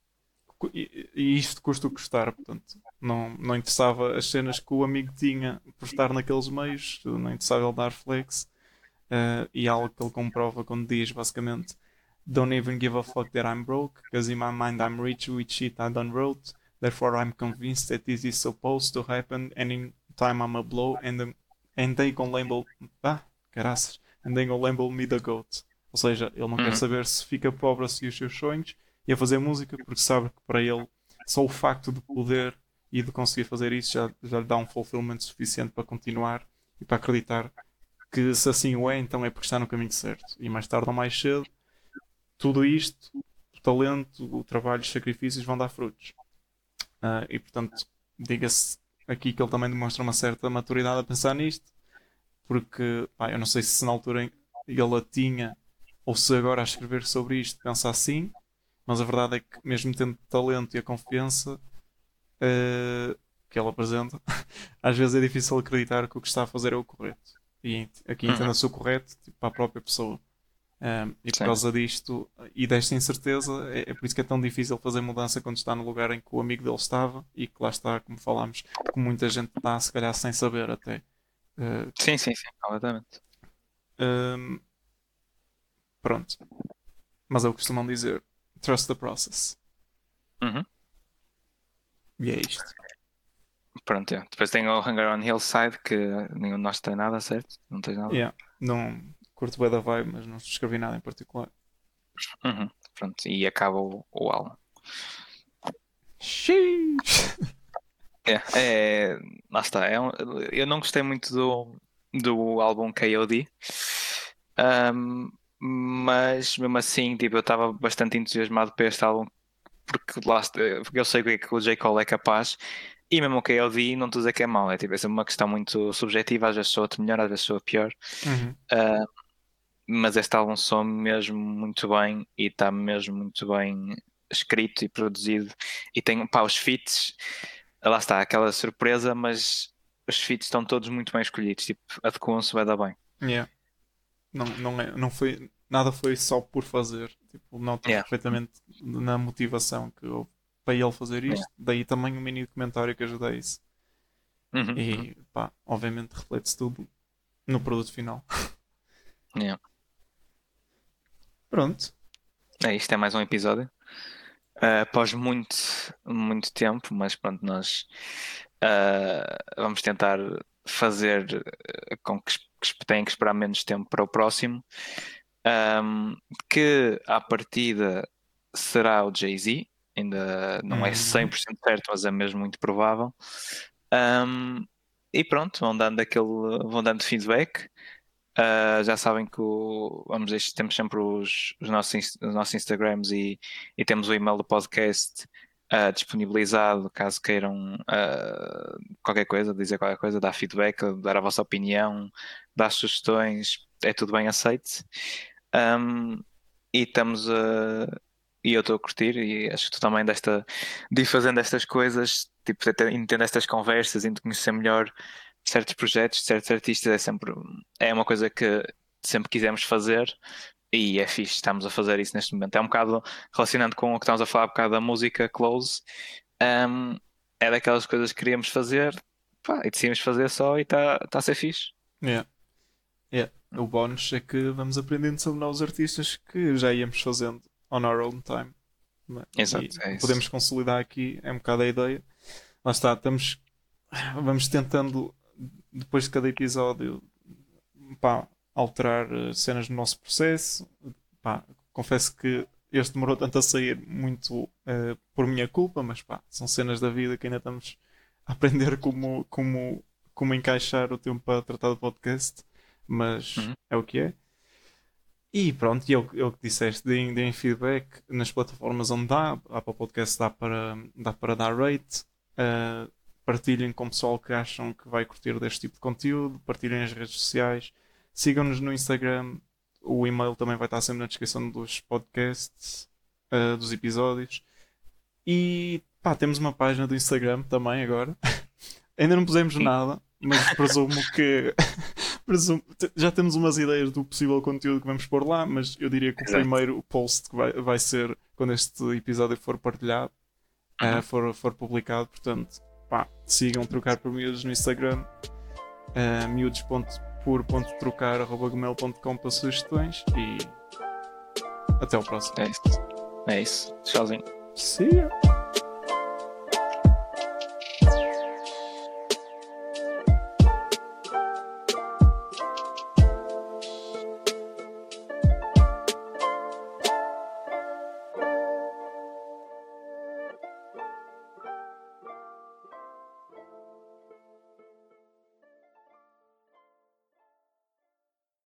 e isto custa o que custar, portanto, não interessava as cenas que o amigo tinha por estar naqueles meios, não interessava ele dar flex, e algo que ele comprova quando diz basicamente: Don't even give a fuck that I'm broke, because in my mind I'm rich with shit I done wrote. Therefore I'm convinced that this is supposed to happen and in time I'm a blow and they gonna label... caraças. And they gonna label me the GOAT. Ou seja, ele não quer saber se fica pobre a seguir os seus sonhos e a fazer música, porque sabe que para ele só o facto de poder e de conseguir fazer isso já lhe dá um fulfillment suficiente para continuar e para acreditar que se assim o é, então é porque está no caminho certo. E mais tarde ou mais cedo, tudo isto, o talento, o trabalho, os sacrifícios vão dar frutos. E portanto, diga-se aqui que ele também demonstra uma certa maturidade a pensar nisto, porque eu não sei se na altura ele a tinha ou se agora a escrever sobre isto pensa assim, mas a verdade é que mesmo tendo talento e a confiança que ele apresenta, às vezes é difícil acreditar que o que está a fazer é o correto. E aqui entenda-se o correto tipo, para a própria pessoa. E por causa disto e desta incerteza, é por isso que é tão difícil fazer mudança quando está no lugar em que o amigo dele estava e que lá está, como falámos, que muita gente está, se calhar, sem saber até. Sim, completamente. Pronto. Mas é o que costumam dizer: trust the process. E é isto. Pronto, depois tem o Hunger on Hillside, que nenhum de nós tem nada, certo? Não tens nada? Não curto bem da vibe, mas não escrevi nada em particular. Pronto, e acaba o álbum. Lá está. Eu não gostei muito do álbum KOD, mas mesmo assim, tipo, eu estava bastante entusiasmado para este álbum porque eu sei que o J. Cole é capaz. E mesmo o KOD, não estou a dizer que é mau, é sempre uma questão muito subjetiva, às vezes sou outro melhor, às vezes sou a pior. Mas este álbum soa mesmo muito bem e está mesmo muito bem escrito e produzido. E tem os feats, lá está, aquela surpresa, mas os feats estão todos muito bem escolhidos, tipo, adequam-se, vai dar bem. Não foi, nada foi só por fazer, tipo, nota perfeitamente na motivação que houve para ele fazer isto, daí também um mini comentário que ajuda a isso. E obviamente reflete-se tudo no produto final. Pronto. Isto é mais um episódio. Após muito tempo, mas pronto, nós vamos tentar fazer com que tenham que esperar menos tempo para o próximo. Que à partida será o Jay-Z. Ainda não é 100% certo, mas é mesmo muito provável. E pronto, vão dando feedback. Já sabem que temos sempre os nossos Instagrams e temos o e-mail do podcast disponibilizado caso queiram qualquer coisa, dizer qualquer coisa, dar feedback, dar a vossa opinião, dar sugestões, é tudo bem aceito. E estamos e eu estou a curtir, e acho que tu também de ir fazendo estas coisas, tipo, entender estas conversas, de conhecer melhor certos projetos, certos artistas, é uma coisa que sempre quisemos fazer e é fixe, estamos a fazer isso neste momento. É um bocado relacionando com o que estamos a falar, um bocado da música Close. É daquelas coisas que queríamos fazer e decidimos fazer só e está a ser fixe. O bónus é que vamos aprendendo sobre novos artistas que já íamos fazendo on our own time. Exato, podemos consolidar aqui, é um bocado a ideia. Lá está, vamos tentando depois de cada episódio alterar cenas no nosso processo. Confesso que este demorou tanto a sair muito por minha culpa, mas são cenas da vida que ainda estamos a aprender como encaixar o tempo para tratar do podcast, mas é o que é. E pronto, e é o que disseste, deem feedback nas plataformas onde dá. Para o podcast dá para dar rate. Partilhem com o pessoal que acham que vai curtir deste tipo de conteúdo, partilhem as redes sociais, sigam-nos no Instagram, o e-mail também vai estar sempre na descrição dos podcasts, dos episódios. E temos uma página do Instagram também agora. Ainda não pusemos nada, mas presumo que já temos umas ideias do possível conteúdo que vamos pôr lá, mas eu diria que o primeiro post que vai ser quando este episódio for partilhado, for publicado, portanto sigam Trocar por Miúdos no Instagram, miúdos.por.trocar@gmail.com para sugestões e até ao próximo. É isso. Tchauzinho. See ya.